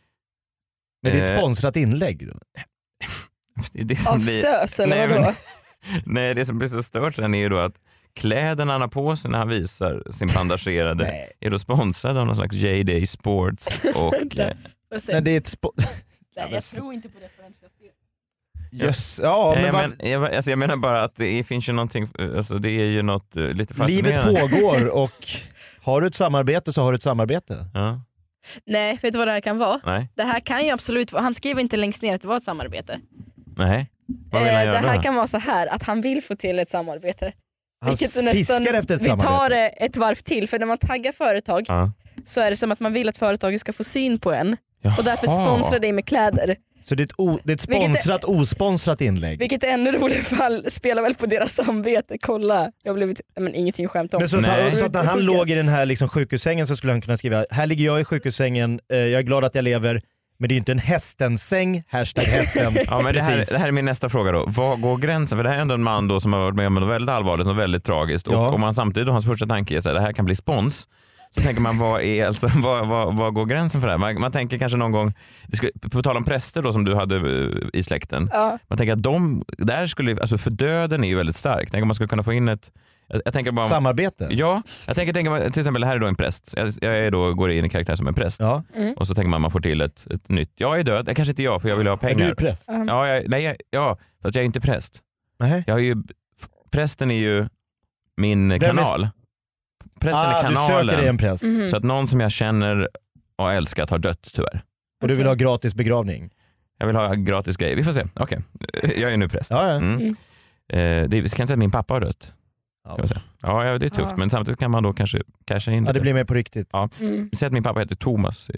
B: Men det är ett sponsrat inlägg då?
D: Det av sös eller vadå?
A: Nej, det som blir så stört sen är ju då att kläderna han har på sig när han visar sin bandagerade är då sponsrade av någon slags J-Day Sports och...
B: Nej, det är ett
D: Nej, jag tror inte på det förrän jag ser.
B: Yes. Ja, men
A: jag menar bara att det finns ju någonting, alltså det är ju något lite fascinerande.
B: Livet pågår och har du ett samarbete så har du ett samarbete.
A: Ja.
D: Nej, vet du vad det här kan vara?
A: Nej.
D: Det här kan ju absolut vara, han skriver inte längst ner att det var ett samarbete.
A: Nej. Vad vill han göra
D: det här
A: då?
D: kan vara så här att han vill få till ett samarbete.
B: Han fiskar efter ett samarbete.
D: Vi tar det ett varv till, för när man taggar företag så är det som att man vill att företaget ska få syn på en. Och därför sponsrar det med kläder.
B: Så det är ett sponsrat, osponsrat inlägg.
D: Vilket är ännu roligare fall spelar väl på deras samvete. Kolla, jag har blivit, men ingenting skämt om.
B: Men så att när han låg i den här liksom sjukhussängen så skulle han kunna skriva: här ligger jag i sjukhussängen, jag är glad att jag lever. Men det är ju inte en hästenssäng, #hästen.
A: Ja, men det här är min nästa fråga då. Vad går gränsen? För det här är ändå en man då som har varit med om något väldigt allvarligt och väldigt tragiskt. Och om man samtidigt då, hans första tanke är att det här kan bli spons. Så tänker man, vad går gränsen för det här? Man tänker kanske någon gång, på tal om präster då som du hade i släkten. Man tänker att där skulle, alltså för döden är ju väldigt stark. Tänk om man skulle kunna få in ett... Jag tänker bara,
B: samarbete?
A: Ja, jag tänker till exempel, här är då en präst. Går in i karaktär som en präst. Ja. Och så tänker man får till ett nytt. Jag är död, det kanske inte jag för jag vill ha pengar.
B: Är du präst?
A: Fast jag är inte präst.
B: Nej.
A: Prästen är ju min kanal. Prästen är kanalen.
B: Du söker dig en präst.
A: Så att någon som jag känner och älskat har dött tyvärr.
B: Och du vill ha gratis begravning?
A: Jag vill ha gratis grejer. Vi får se. Okej. Jag är nu präst. Det kan säga att min pappa har dött. Ja, det är tufft. Men samtidigt kan man då kanske casha in.
B: Ja, det blir mer på riktigt.
A: Ja. Säg att min pappa heter Thomas.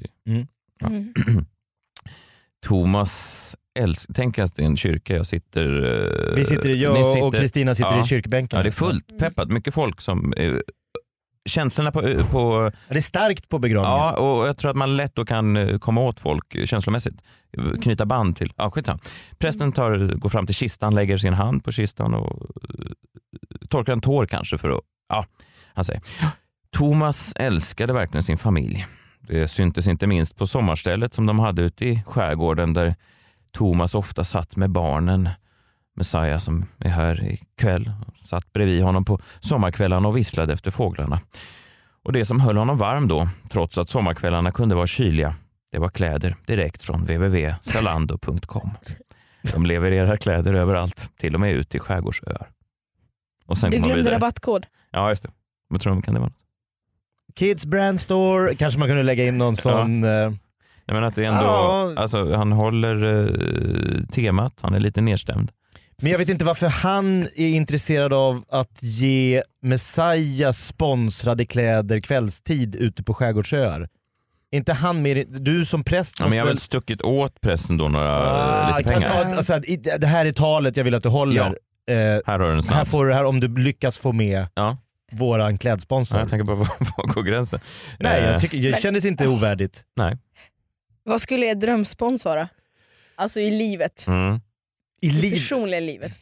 A: Thomas tänk att det är en kyrka. Jag och Kristina sitter i kyrkbänken. Ja, det är fullt peppat. Mycket folk som... Känslorna på...
B: Det är starkt på begravningen.
A: Ja, och jag tror att man lätt då kan komma åt folk känslomässigt. Knyta band till... Ja, skitsam. Prästen går fram till kistan, lägger sin hand på kistan och torkar en tår kanske för att... Ja, han säger. Thomas älskade verkligen sin familj. Det syntes inte minst på sommarstället som de hade ute i skärgården där Thomas ofta satt med barnen. Messiah som är här ikväll satt bredvid honom på sommarkvällarna och visslade efter fåglarna. Och det som höll honom varm då, trots att sommarkvällarna kunde vara kyliga, det var kläder direkt från www.zalando.com. De levererar kläder överallt, till och med ut till skärgårdsöar. Och sen
D: du glömde rabattkod.
A: Ja, just det. Vad tror du kan det vara?
B: Kids Brand Store, kanske man kunde lägga in någon sån...
A: Jag menar att det är ändå, alltså, han håller temat, han är lite nedstämd.
B: Men jag vet inte varför han är intresserad av att ge Messiah sponsrade kläder kvällstid ute på skärgårdsöar. Inte han mer, du som präst...
A: Ja, men jag har väl stuckit åt prästen då lite pengar.
B: Alltså, det här är talet jag vill att du håller.
A: Här har du en slant.
B: här får du det här om du lyckas få med våran klädsponsor.
A: Ja, jag tänker på var går gränsen.
B: Nej, det kändes inte ovärdigt.
A: Nej.
D: Vad skulle er drömspons vara? Alltså i livet.
B: I
D: personliga livet.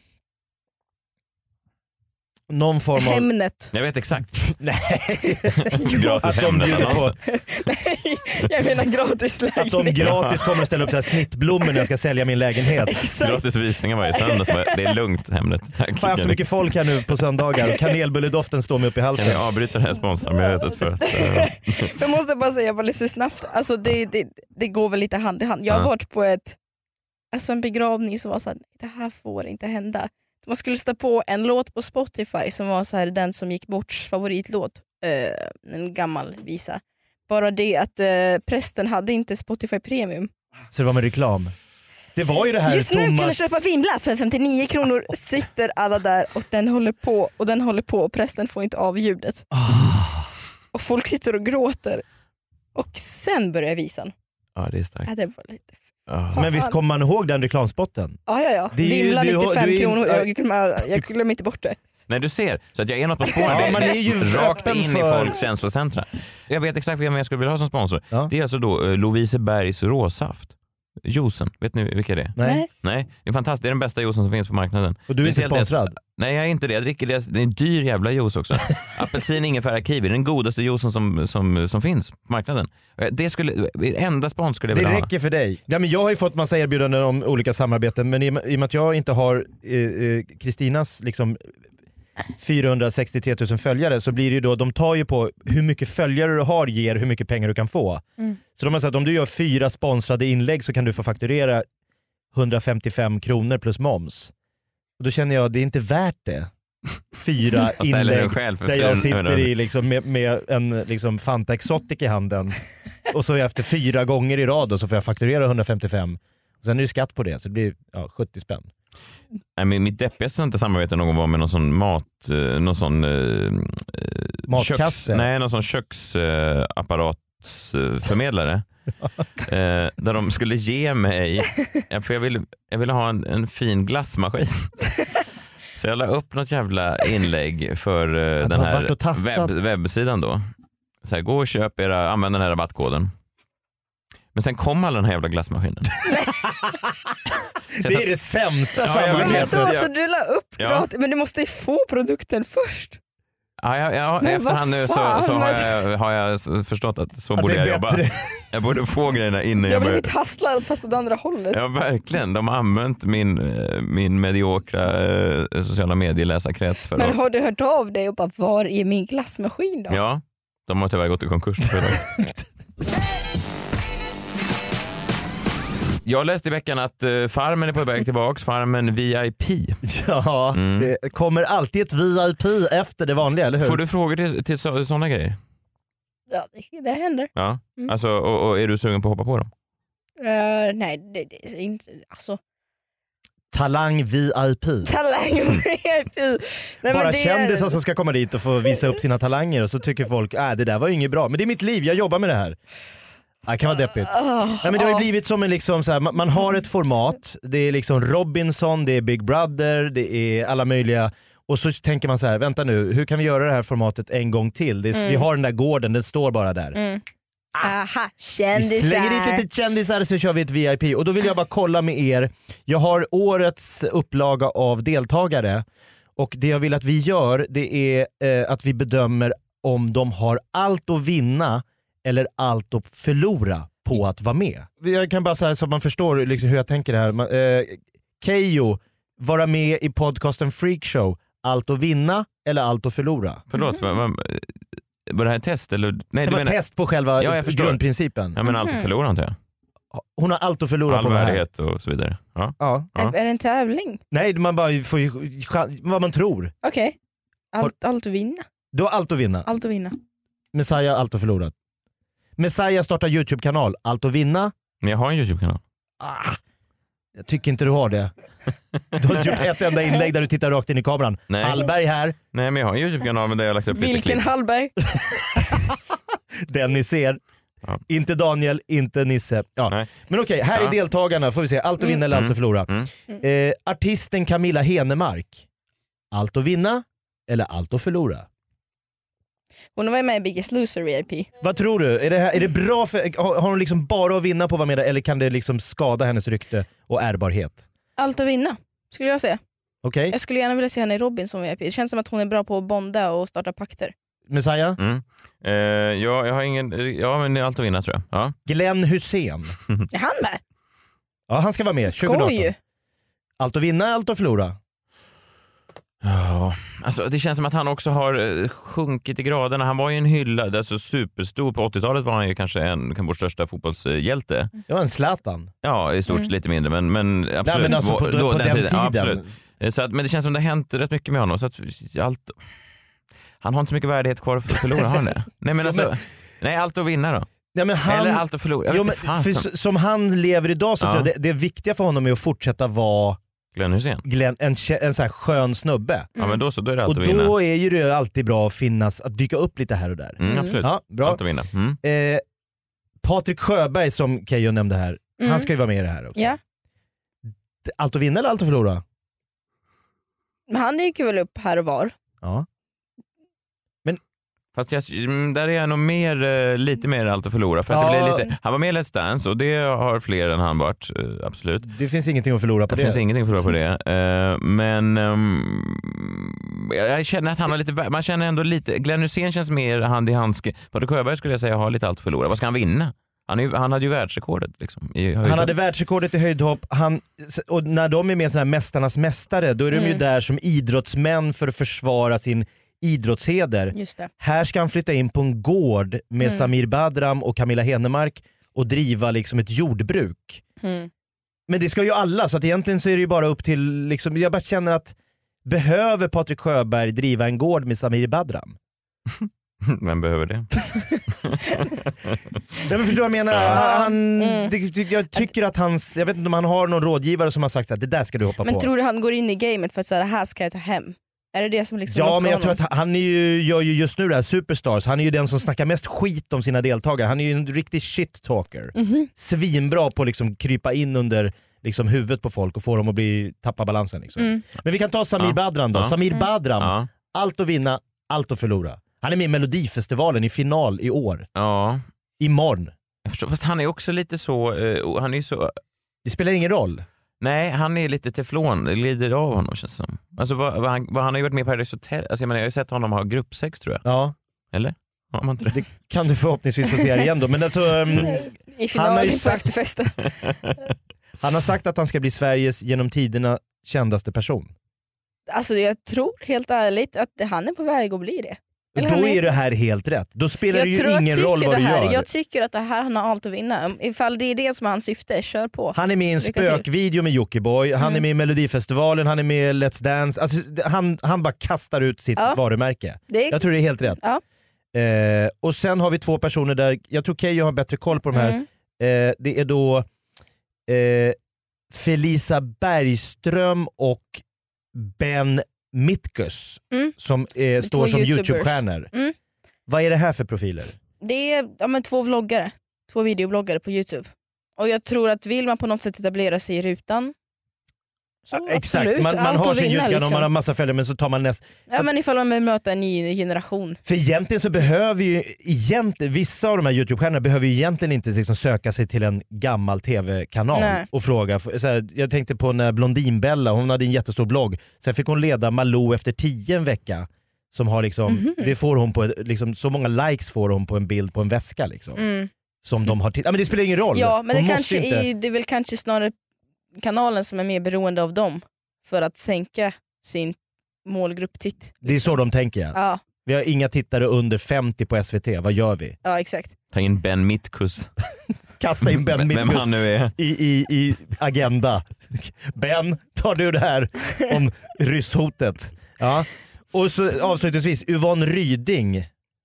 B: Någon form av...
D: Hemnet.
A: Jag vet exakt.
B: Nej.
A: Gratis
B: att de bjuder på.
D: Nej, jag menar gratis lägenhet.
B: Att de gratis kommer att ställa upp så här snittblommor när jag ska sälja min lägenhet.
D: Exakt.
A: Gratis visningar varje söndag. Det är lugnt, Hemnet. Tack.
B: Jag har haft så mycket folk här nu på söndagar och kanelbulledoften står mig upp i halsen.
A: Kan jag avbryta det här sponsorarbetet för att...
D: Jag måste bara säga bara lite snabbt. Alltså det går väl lite hand i hand. Jag har varit på en begravning som var så här, det här får inte hända. Man skulle sätta på en låt på Spotify som var så här, den som gick borts favoritlåt, en gammal visa. Bara det att prästen hade inte Spotify Premium.
B: Så det var med reklam. Det var ju det här
D: just nu kan du köpa Vimla för 59 kronor. Sitter alla där och den håller på och prästen får inte av ljudet. Och folk sitter och gråter. Och sen börjar visan.
A: Ja, det är starkt.
D: Ja, det var lite...
B: Men visst kommer man ihåg den reklamspotten?
D: Ja. Vimla 95 kronor. Jag glömmer inte bort det.
A: Nej, du ser. Så att jag är något på spåren.
B: Man är ju
A: rakt in i folks känslocentra. Jag vet exakt vem jag skulle vilja ha som sponsor. Ja. Det är alltså då Lovisebergs råsaft. Juicen. Vet ni vilka det är? Nej. Det är fantastiskt. Det är den bästa juicen som finns på marknaden.
B: Och du är inte sponsrad?
A: Nej, jag är inte det. Jag dricker det. Det är en dyr jävla juice också. Apelsin, ingefära, kiwi. Det är den godaste juicen som finns på marknaden. Enda spons skulle jag vilja ha.
B: Det räcker för dig. Ja, men jag har ju fått massa erbjudanden om olika samarbeten, men i och med att jag inte har Kristinas liksom 463 000 följare, så blir det ju då, de tar ju på hur mycket följare du har ger hur mycket pengar du kan få. Så de har sagt att om du gör 4 sponsrade inlägg så kan du få fakturera 155 kronor plus moms. Och då känner jag att det är inte värt det. 4 inlägg där jag sitter i liksom med en liksom Fanta Exotic i handen och så efter 4 gånger i rad och så får jag fakturera 155. Och sen är det skatt på det så det blir 70 spänn.
A: Nej, men mitt deppigaste samarbete någon var med någon sån
B: matkasse.
A: Någon sån köksapparatsförmedlare. Där de skulle ge mig, för jag ville ha en fin glassmaskin. Så jag la upp något jävla inlägg för den här webbsidan då. Så här, gå och köp använd den här rabattkoden. Men sen kom alla den här jävla glassmaskinen.
B: Det är det sämsta samarbetet.
D: Så du la upp gratis, men du måste ju få produkten först.
A: Ja, efterhand nu så har jag förstått att så borde jag jobba. Jag borde få grejerna innan
D: jag blivit hasslad fast åt andra hållet.
A: Ja, verkligen. De har använt min mediokra sociala medieläsarkrets för
D: Men har du hört av dig och bara, var är min glassmaskin då?
A: Ja, de har tyvärr gått i konkurs. Jag läste i veckan att Farmen är på väg tillbaks, Farmen VIP.
B: Ja, det kommer alltid ett VIP efter det vanliga, eller hur?
A: Får du frågor till sådana grejer?
D: Ja, det händer.
A: Ja, alltså, och är du sugen på att hoppa på dem?
D: Nej, det är inte, alltså.
B: Talang VIP. Nej, bara kändisar som ska komma dit och få visa upp sina talanger och så tycker folk, det där var ju inget bra. Men det är mitt liv, jag jobbar med det här. Det kan vara deppigt. Men det har ju blivit som en liksom så här, man har ett format, det är liksom Robinson, det är Big Brother, det är alla möjliga, och så tänker man så här, vänta nu, hur kan vi göra det här formatet en gång till? Vi har den där gården, den står bara där.
D: Aha, kändisar.
B: Vi slänger dit lite kändisar så kör vi ett VIP. Och då vill jag bara kolla med er, jag har årets upplaga av deltagare och det jag vill att vi gör, det är att vi bedömer om de har allt att vinna eller allt att förlora på att vara med. Jag kan bara säga så att man förstår liksom hur jag tänker här. Keyyo, vara med i podcasten Freakshow. Allt att vinna eller allt att förlora?
A: Förlåt, var det här ett test? Eller? Nej,
B: det var ett test på själva grundprincipen.
A: Ja, men allt att förlora antar jag.
B: Hon har allt att förlora på det här.
A: Allvärdighet och så vidare. Ja.
D: Är det en tävling?
B: Nej, man bara får vad man tror.
D: Okej. Allt att vinna.
B: Du har allt att vinna.
D: Allt att vinna.
B: Messiah, allt att förlora. Messiah startar YouTube-kanal, allt att vinna.
A: Men jag har en YouTube-kanal.
B: Jag tycker inte du har det. Du har gjort ett enda inlägg där du tittar rakt in i kameran.
A: Nej.
B: Hallberg här.
A: Nej, men jag har en YouTube-kanal där jag har lagt upp lite klipp.
D: Vilken Hallberg?
B: Den ni ser. Ja. Inte Daniel, inte Nisse. Ja. Men okej, här är deltagarna, får vi se. Allt att vinna eller allt att förlora. Artisten Camilla Henemark. Allt att vinna eller allt att förlora?
D: Hon var ju med i Biggest Loser VIP.
B: Vad tror du? Är det bra har hon liksom bara att vinna på att vara med, eller kan det liksom skada hennes rykte och ärbarhet? Allt
D: att vinna skulle jag säga.
B: Okay.
D: Jag skulle gärna vilja se henne i Robin som VIP. Det känns som att hon är bra på att bonda och starta pakter.
B: Messiah?
A: Jag har ingen... Ja, men det är allt att vinna tror jag. Ja.
B: Glenn Hussein.
D: Är han med?
B: Ja, han ska vara med 2018.
D: Skoj.
B: Allt att vinna, allt att förlora.
A: Ja, alltså det känns som att han också har sjunkit i graderna. Han var ju en hyllad, alltså superstor. På 80-talet var han ju kanske vår största fotbollshjälte.
B: Ja, en Zlatan.
A: Ja, i stort lite mindre, men absolut.
B: Nej, men alltså på den tiden.
A: Ja, absolut. Så att, men det känns som det har hänt rätt mycket med honom. Så att han har inte så mycket värdighet kvar för att förlora, har han det? Nej, men alltså, nej, allt att vinna då.
B: Ja, men
A: eller allt att förlora.
B: Som han lever idag så tror jag det viktiga för honom är att fortsätta vara
A: Glenn Hussein.
B: En så här skön snubbe.
A: Ja, men då är det allt att vinna.
B: Och då är ju det alltid bra att dyka upp lite här och där.
A: Absolut.
B: Ja, bra.
A: Allt att vinna.
B: Patrik Sjöberg som Keyyo nämnde här, han ska ju vara med i det här också.
D: Ja.
B: Allt att vinna eller allt att förlora?
D: Men han gick ju väl upp här och var.
B: Ja.
A: Fast där är jag nog lite mer allt att förlora. För att det blir lite, han var med i Let's Dance och det har fler än han varit, absolut.
B: Det finns ingenting att förlora på det.
A: Det finns ingenting att förlora på det. Men jag känner att han har lite, man känner ändå lite, Glenn Hussein känns mer hand i handske. Patrik Sjöberg skulle jag säga har lite allt att förlora. Vad ska han vinna? Han hade ju världsrekordet liksom, i höjdhopp. Han
B: hade världsrekordet i höjdhopp. Och när de är med såna här mästarnas mästare, då är de ju där som idrottsmän för att försvara sin idrottsheder.
D: Just det.
B: Här ska han flytta in på en gård med Samir Badram och Camilla Henemark och driva liksom ett jordbruk. Men det ska ju alla, så att egentligen så är det ju bara upp till liksom, jag bara känner att behöver Patrik Sjöberg driva en gård med Samir Badram?
A: Vem behöver det?
B: Nej, men förstår du vad jag menar? Jag tycker att jag vet inte om han har någon rådgivare som har sagt att det där ska du hoppa på.
D: Men tror du han går in i gamet för att säga det här ska jag ta hem? Är det som liksom
B: ja, men jag tror att han gör ju just nu det här Superstars. Han är ju den som snackar mest skit om sina deltagare. Han är ju en riktig shit-talker. Svinbra på att liksom krypa in under liksom huvudet på folk och få dem att tappa balansen. Liksom. Men vi kan ta Samir Badram då. Samir Badram, allt att vinna, allt att förlora. Han är med i Melodifestivalen i final i år.
A: Ja.
B: Imorgon.
A: Jag förstår, fast han är också lite så... han är så...
B: Det spelar ingen roll.
A: Nej, han är lite teflon. Det glider av honom, känns som. Alltså, han har ju varit med på Paradise Hotel. Alltså, jag har ju sett honom ha gruppsex, tror jag.
B: Ja.
A: Eller? Har man inte det?
B: Det kan du förhoppningsvis få se igen då. Men alltså,
D: i finalen på efterfesten.
B: Han har sagt att han ska bli Sveriges genom tiderna kändaste person.
D: Alltså jag tror helt ärligt att han är på väg att bli det.
B: Eller då är det här helt rätt. Då spelar det ju ingen roll vad du gör.
D: Jag tycker att det här han har allt att vinna. Ifall det är det som är hans syfte, kör på.
B: Han är med i en spökvideo med Jockiboi, han är med i Melodifestivalen, han är med i Let's Dance. Alltså, han bara kastar ut sitt varumärke. Jag tror det är helt rätt.
D: Ja.
B: Och sen har vi två personer där, jag tror Keyyo har bättre koll på de här. Det är då Felisa Bergström och Ben som står som YouTube-stjärnor. Vad är det här för profiler?
D: Det är två vloggare, två videobloggare på YouTube. Och jag tror att vill man på något sätt etablera sig i rutan så
B: exakt, man har sin YouTube liksom. Och man har massa följare, men så tar man
D: men ifall man vill möta en ny generation.
B: För egentligen så behöver ju vissa av de här YouTube-stjärnorna behöver ju egentligen inte liksom söka sig till en gammal tv-kanal och fråga. Så här, jag tänkte på när Blondinbella, hon hade en jättestor blogg. Sen fick hon leda Malou efter 10 en vecka. Som har liksom, det får hon på liksom, så många likes får hon på en bild på en väska liksom. Som de har men det spelar ingen roll.
D: Ja, men det är väl kanske snarare kanalen som är mer beroende av dem för att sänka sin målgrupptitt. Liksom.
B: Det är så de tänker
D: ja.
B: Vi har inga tittare under 50 på SVT, vad gör vi?
D: Ja, exakt.
A: Ta in Ben Mitkus.
B: Kasta in Ben Mitkus
A: vem han nu är.
B: I Agenda. Ben, tar du det här om rysshotet? Ja. Och så avslutningsvis Yvonne Ryding.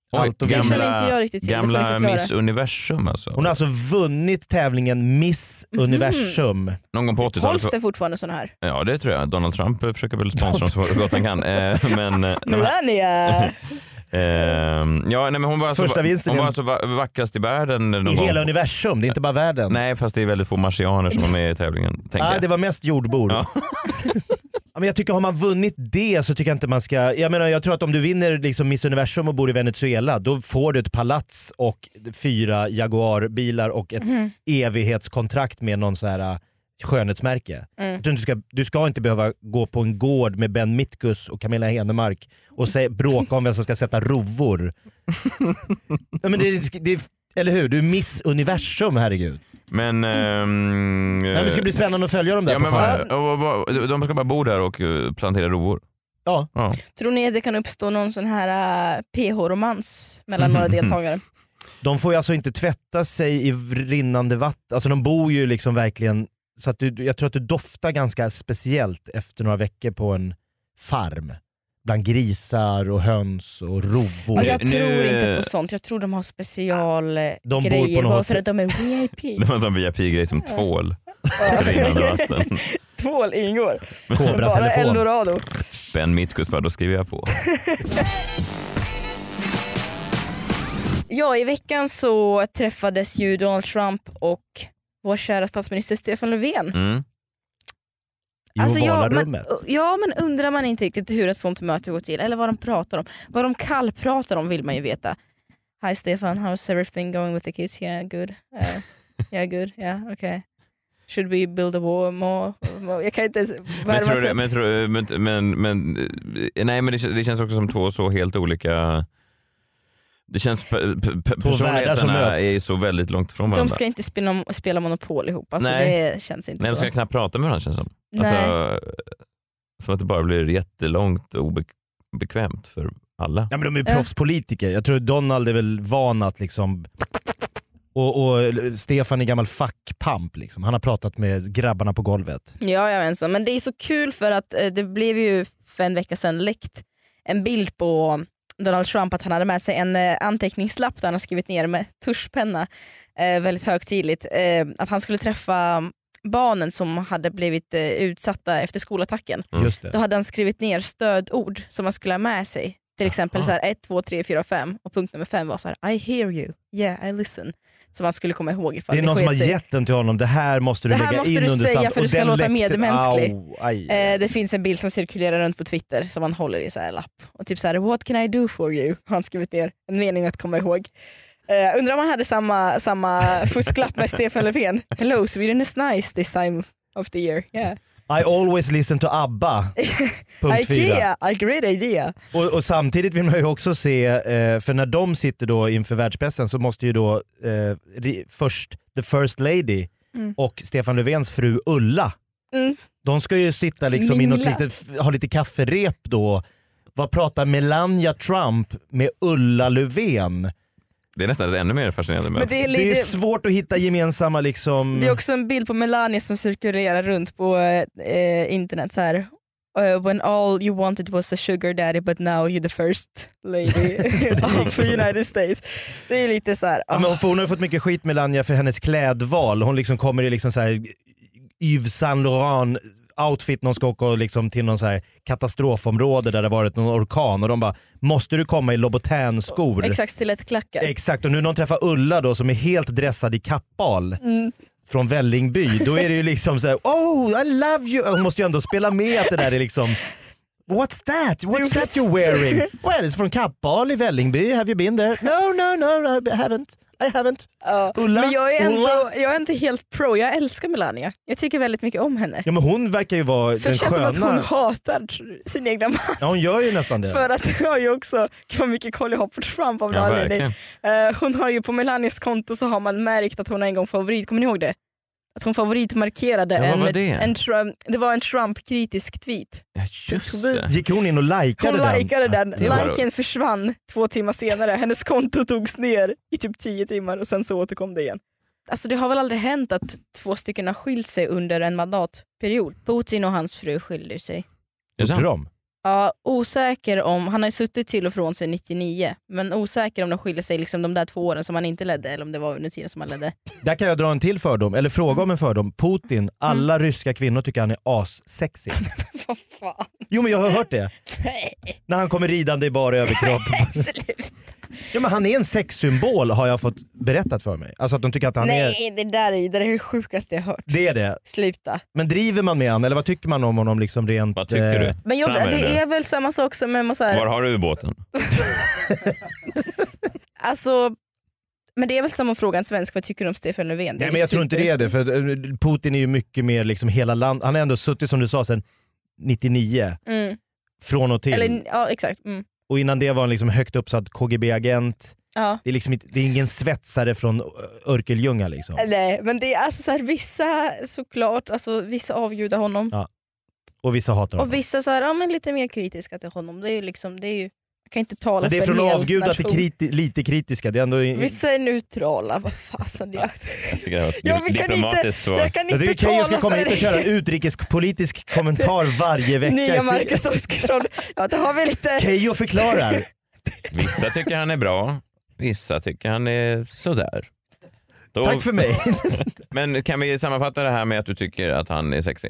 A: Gamla Miss Universum alltså.
B: Hon har alltså vunnit tävlingen Miss Universum.
A: Någon gång på 80-talet.
D: Hålls det fortfarande sån här?
A: Ja, det tror jag. Donald Trump försöker väl sponsra så gott han kan.
D: Melania.
A: Men hon var så vackrast i världen.
B: I hela universum, det är inte bara världen.
A: Nej, fast det är väldigt få marsianer som var med i tävlingen.
B: Det var mest jordbord.
A: Ja.
B: Men jag tycker har man vunnit det så tycker jag inte man ska... Jag tror att om du vinner liksom Miss Universum och bor i Venezuela, då får du ett palats och 4 Jaguar-bilar och ett evighetskontrakt med någon så här skönhetsmärke. Du ska inte behöva gå på en gård med Ben Mitkus och Camilla Henemark och bråka om vem som ska sätta rovor. Men det eller hur? Du är Miss Universum, herregud.
A: Men
B: det ska bli spännande att följa dem där på farmen.
A: De ska bara bo där och plantera rovor.
B: Ja.
D: Tror ni att det kan uppstå någon sån här PH-romans mellan några deltagare?
B: De får ju alltså inte tvätta sig i rinnande vatten. Alltså de bor ju liksom verkligen... Så att jag tror att du doftar ganska speciellt efter några veckor på en farm. Bland grisar och höns och rovor.
D: Jag tror inte på sånt. Jag tror de har grejer bara för att de är VIP.
A: Det var en sån VIP-grej som tvål. Vatten.
D: Tvål ingår.
B: Kobra-telefon.
D: Eldorado.
A: Ben Mitkus, då skriver jag på.
D: Ja, i veckan så träffades ju Donald Trump och vår kära statsminister Stefan Löfven.
B: Alltså,
D: men undrar man inte riktigt hur ett sånt möte går till eller vad de pratar om. Vad de kallpratar om vill man ju veta. Hi Stefan, how's everything going with the kids? Yeah, good. Yeah, good. Yeah, okay. Should we build a wall more? Jag kan inte
A: det känns också som 2 så helt olika. Det känns personligheterna är så väldigt långt från varandra.
D: De ska inte spela Monopol ihop. Alltså det känns inte så.
A: De ska knappt prata med varandra, känns som. Alltså, som att det bara blir jättelångt och obekvämt för alla.
B: Ja, men de är proffspolitiker. Jag tror Donald är väl van att liksom... Och Stefan är gammal fackpamp liksom. Han har pratat med grabbarna på golvet.
D: Ja, jag vet så. Men det är så kul för att det blev ju för en vecka sedan läckt en bild på Donald Trump att han hade med sig en anteckningslapp där han har skrivit ner med tuschpenna väldigt högtidligt att han skulle träffa barnen som hade blivit utsatta efter skolattacken.
B: Just det.
D: Då hade han skrivit ner stödord som man skulle ha med sig. Till exempel så här 1, 2, 3, 4, 5 och punkt nummer 5 var så här: I hear you, yeah I listen. Som man skulle komma ihåg ifall
B: det är någon som har gett den till honom. Det här måste du lägga in under
D: säga för du ska låta medmänsklig.
B: Aj.
D: Det finns en bild som cirkulerar runt på Twitter som man håller i så här lapp. Och typ så här: what can I do for you? Han skrivit ner en mening att komma ihåg. Undrar om han hade samma fusklapp med Stefan Löfven. Hello, Sweden is nice this time of the year. Yeah.
B: I always listen to ABBA. Punkt 4.
D: A great idea.
B: Och samtidigt vill man ju också se, för när de sitter då inför världspressen så måste ju då först the first lady och Stefan Löfvens fru Ulla. De ska ju sitta liksom i något litet, ha lite kafferep då. Vad pratar Melania Trump med Ulla Löfven?
A: Det är nästan ännu mer fascinerande.
D: Men det
B: är svårt att hitta gemensamma liksom...
D: Det är också en bild på Melania som cirkulerar runt på internet så här. When all you wanted was a sugar daddy but now you're the first lady of the United States. Det är lite så här.
B: Ja, men hon har ju fått mycket skit Melania för hennes klädval. Hon liksom kommer i liksom så här Yves Saint Laurent outfit när hon ska åka liksom till någon så här katastrofområde där det varit någon orkan och de bara, måste du komma i Louboutin-skor?
D: Exakt, stilettklackar.
B: Exakt, och nu när de träffar Ulla då som är helt dressad i kappal från Vällingby, då är det ju liksom så här: oh I love you. Hon måste ju ändå spela med att det där är liksom What's that you're wearing? Well, it's from Kappal i Vällingby. Have you been there? No, I haven't. Ulla,
D: men jag är inte helt pro. Jag älskar Melania. Jag tycker väldigt mycket om henne.
B: Ja, men hon verkar ju vara den sköna.
D: Det känns som att hon hatar sin egna man.
B: Ja, hon gör ju nästan det.
D: För att jag har ju också, vad mycket koll jag har på Trump av anledning. Hon har ju på Melanias konto så har man märkt att hon har en gång favorit. Kommer ni ihåg det? Att hon favoritmarkerade det var en Trump-kritisk tweet.
A: Ja, just det.
B: Gick hon in och likade den?
D: Hon likade den. Liken försvann 2 timmar senare. Hennes konto togs ner i typ 10 timmar och sen så återkom det igen. Alltså det har väl aldrig hänt att 2 stycken har skilt sig under en mandatperiod. Putin och hans fru skilde sig.
B: Gjorde de?
D: Ja, osäker om, han har ju suttit till och från sig 99, men osäker om de skiljer sig liksom de där 2 åren som han inte ledde eller om det var under tiden som han ledde.
B: Där kan jag dra en till fördom, eller fråga om en fördom. Putin, alla ryska kvinnor tycker han är assexig.
D: Vad fan?
B: Jo, men jag har hört det.
D: Nej.
B: När han kommer ridande i bara överkropp.
D: Sluta.
B: Ja, men han är en sexsymbol har jag fått berättat för mig. Alltså att de tycker att han är...
D: Nej, det där är det sjukaste jag hört.
B: Det är det.
D: Sluta.
B: Men driver man med han eller vad tycker man om honom liksom rent...
A: Vad tycker du?
D: Men det är väl samma sak som med så här...
A: Var har du ubåten?
D: Alltså, men det är väl samma fråga en svensk, vad tycker du om Stefan Löfven?
B: Nej, men jag tror inte det är det, för Putin är ju mycket mer liksom hela land. Han har ändå suttit som du sa sedan 99 från och till.
D: Eller, ja, exakt.
B: Och innan det var han liksom högt uppsatt KGB-agent.
D: Ja.
B: Det är liksom det är ingen svetsare från Örkelljunga liksom.
D: Nej, men det är alltså så här, vissa såklart, alltså vissa avgudar honom.
B: Ja. Och vissa hatar honom.
D: Och vissa så här, ja, men lite mer kritiska till honom. Det är ju liksom, det är ju, jag kan inte tala
B: men det är
D: för
B: från
D: en hel
B: avgudar
D: nation.
B: till lite kritiska. Det är ändå...
D: Vissa är neutrala, vad fasen det är.
A: Jag tycker det var diplomatiskt svar.
D: Jag kan
B: Jag
D: inte
B: tycker Keyyo ska
D: tala
B: komma
D: för
B: hit och köra utrikespolitisk kommentar varje vecka.
D: nya Marcus Oskarsson. Ja, det har vi lite...
B: Keyyo förklarar.
A: Vissa tycker han är bra, vissa tycker han är sådär.
B: Tack för mig.
A: Men kan vi sammanfatta det här med att du tycker att han är sexy?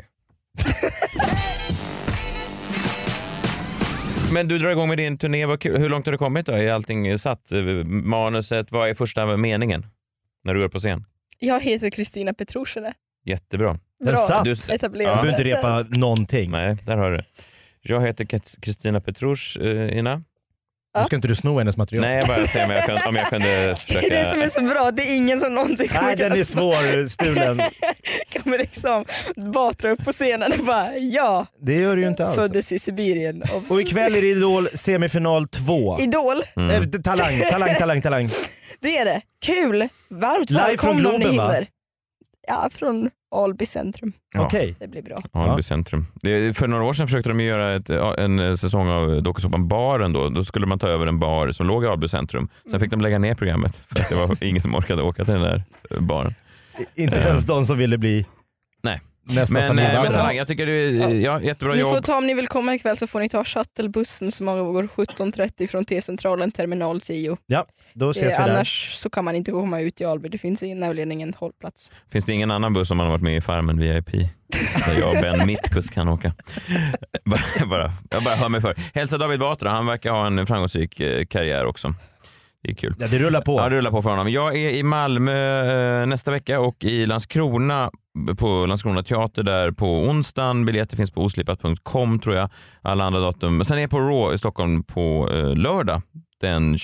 A: Men du drar igång med din turné, vad kul. Hur långt har du kommit då? Är allting satt? Manuset, vad är första meningen när du går på scen?
D: Jag heter Kristina Petrushina.
A: Jättebra.
B: Den satt.
A: Du
D: Etablerad.
B: Du behöver inte repa någonting.
A: Nej, där har du det. Jag heter Kristina Petrushina.
B: Nu ska inte du sno hennes material.
A: Nej, jag bara säger om jag kunde försöka...
D: Det är det som är så bra, det är ingen som någonsin kommer
B: Nej, den är svårstulen.
D: kommer liksom batra upp på scenen och bara ja,
B: Det gör du ju inte alls.
D: föddes i Sibirien.
B: Och ikväll är det Idol semifinal 2.
D: Idol,
B: Talang.
D: det är det. Kul, varmt
B: Live från
D: välkomna om ni
B: Globen, va?
D: hinner. Ja, från Alby centrum.
A: Ja.
B: Okej.
D: Det blir bra.
A: Alby centrum. För några år sedan försökte de göra en säsong av dokusåpan Baren då skulle man ta över en bar som låg i Alby centrum. Sen fick de lägga ner programmet för att det var ingen som orkade åka till den där baren.
B: Inte ens de som ville bli
A: Nej.
B: nästa Samir Badran.
A: Men jag tycker det är jättebra
D: Ni
A: jobb.
D: får ta, om ni vill komma ikväll så får ni ta shuttlebussen som går 17.30 från T-centralen terminal 10.
B: Ja, då ses vi där.
D: Annars så kan man inte komma ut i Alby, det finns nämligen ingen hållplats.
A: Finns det ingen annan buss som man har varit med i Farmen VIP? Där jag och Ben Mittkus kan åka. Jag bara hör mig för. Hälsa David Batra, han verkar ha en framgångsrik karriär också. Det är kul.
B: Ja, det rullar på.
A: Ja, det rullar på för honom. Jag är i Malmö nästa vecka och i Landskrona på Landskrona teater där på onsdagen. Biljetter finns på oslipat.com tror jag. Alla andra datum. Sen är jag på Raw i Stockholm på lördag den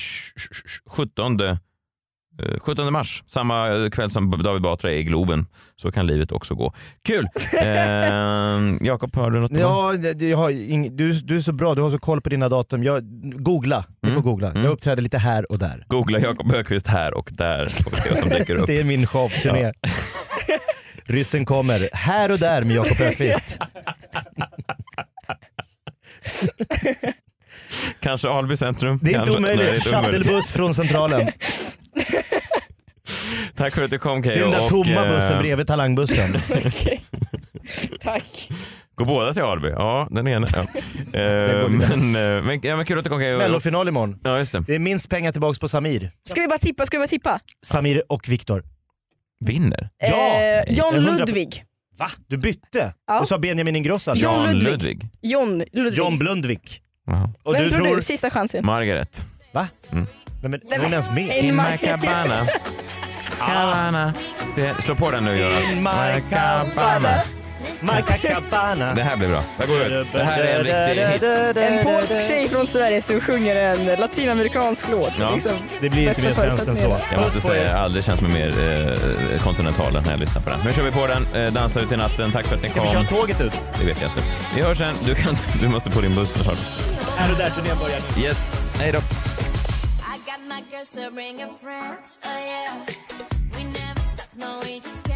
A: 17 mars. Samma kväll som David Batra är i Globen. Så kan livet också gå. Kul! Jakob, har du något?
B: Ja, du är så bra, du har så koll på dina datum. Googla, du får googla. Jag uppträder lite här och där.
A: Googla Jakob Högqvist här och där. Får vi se vad som dyker upp.
B: Det är min showturné. Ja. Ryssen kommer här och där med Jakob Högqvist.
A: Kanske Alby centrum.
B: Det är inte omöjligt. Shuttlebuss från centralen.
A: Tack för att du kom, Keyyo.
B: Den där tomma bussen bredvid talangbussen.
D: Okej. Tack.
A: Går båda till Alby? Ja, den ena. Ja. Men kul att du kom, Keyyo.
B: Mellofinal imorgon.
A: Ja, just det.
B: Det är minst pengar tillbaks på Samir.
D: Ska vi bara tippa?
B: Samir och Viktor.
A: Vinner?
B: Ja!
D: John
B: 100%.
D: Ludvig.
B: Va? Du bytte?
D: Ja.
B: Du sa Benjamin Ingrosso.
D: John Ludvig.
B: John Blundvik.
A: Wow.
B: Och
D: Vem
B: du
D: tror
B: tror...
D: du? Sista chansen.
A: Margaret.
B: Va? Nej, men är den ens med?
A: In my cabana. Cabana. Slå på den nu, Jonas.
B: In my cabana. My cabana.
A: Det här blir bra. Det går ut. Det här är en riktig hit.
D: En polsk tjej från Sverige som sjunger en latinamerikansk låt.
A: Ja.
D: Liksom,
B: Det blir inte mer svenskt än så.
A: Jag måste säga, jag har aldrig känt mig mer kontinental när jag lyssnar på den. Nu kör vi på den. Dansa ut i natten. Tack för att ni kom.
B: Ska vi köra tåget ut?
A: Det vet jag inte. Vi hörs sen. Du måste på din buss.
B: Här och där turnén börjar nu.
A: Yes. Hej då.
E: I got my girls to bring her friends, oh yeah. We never stop, no, we just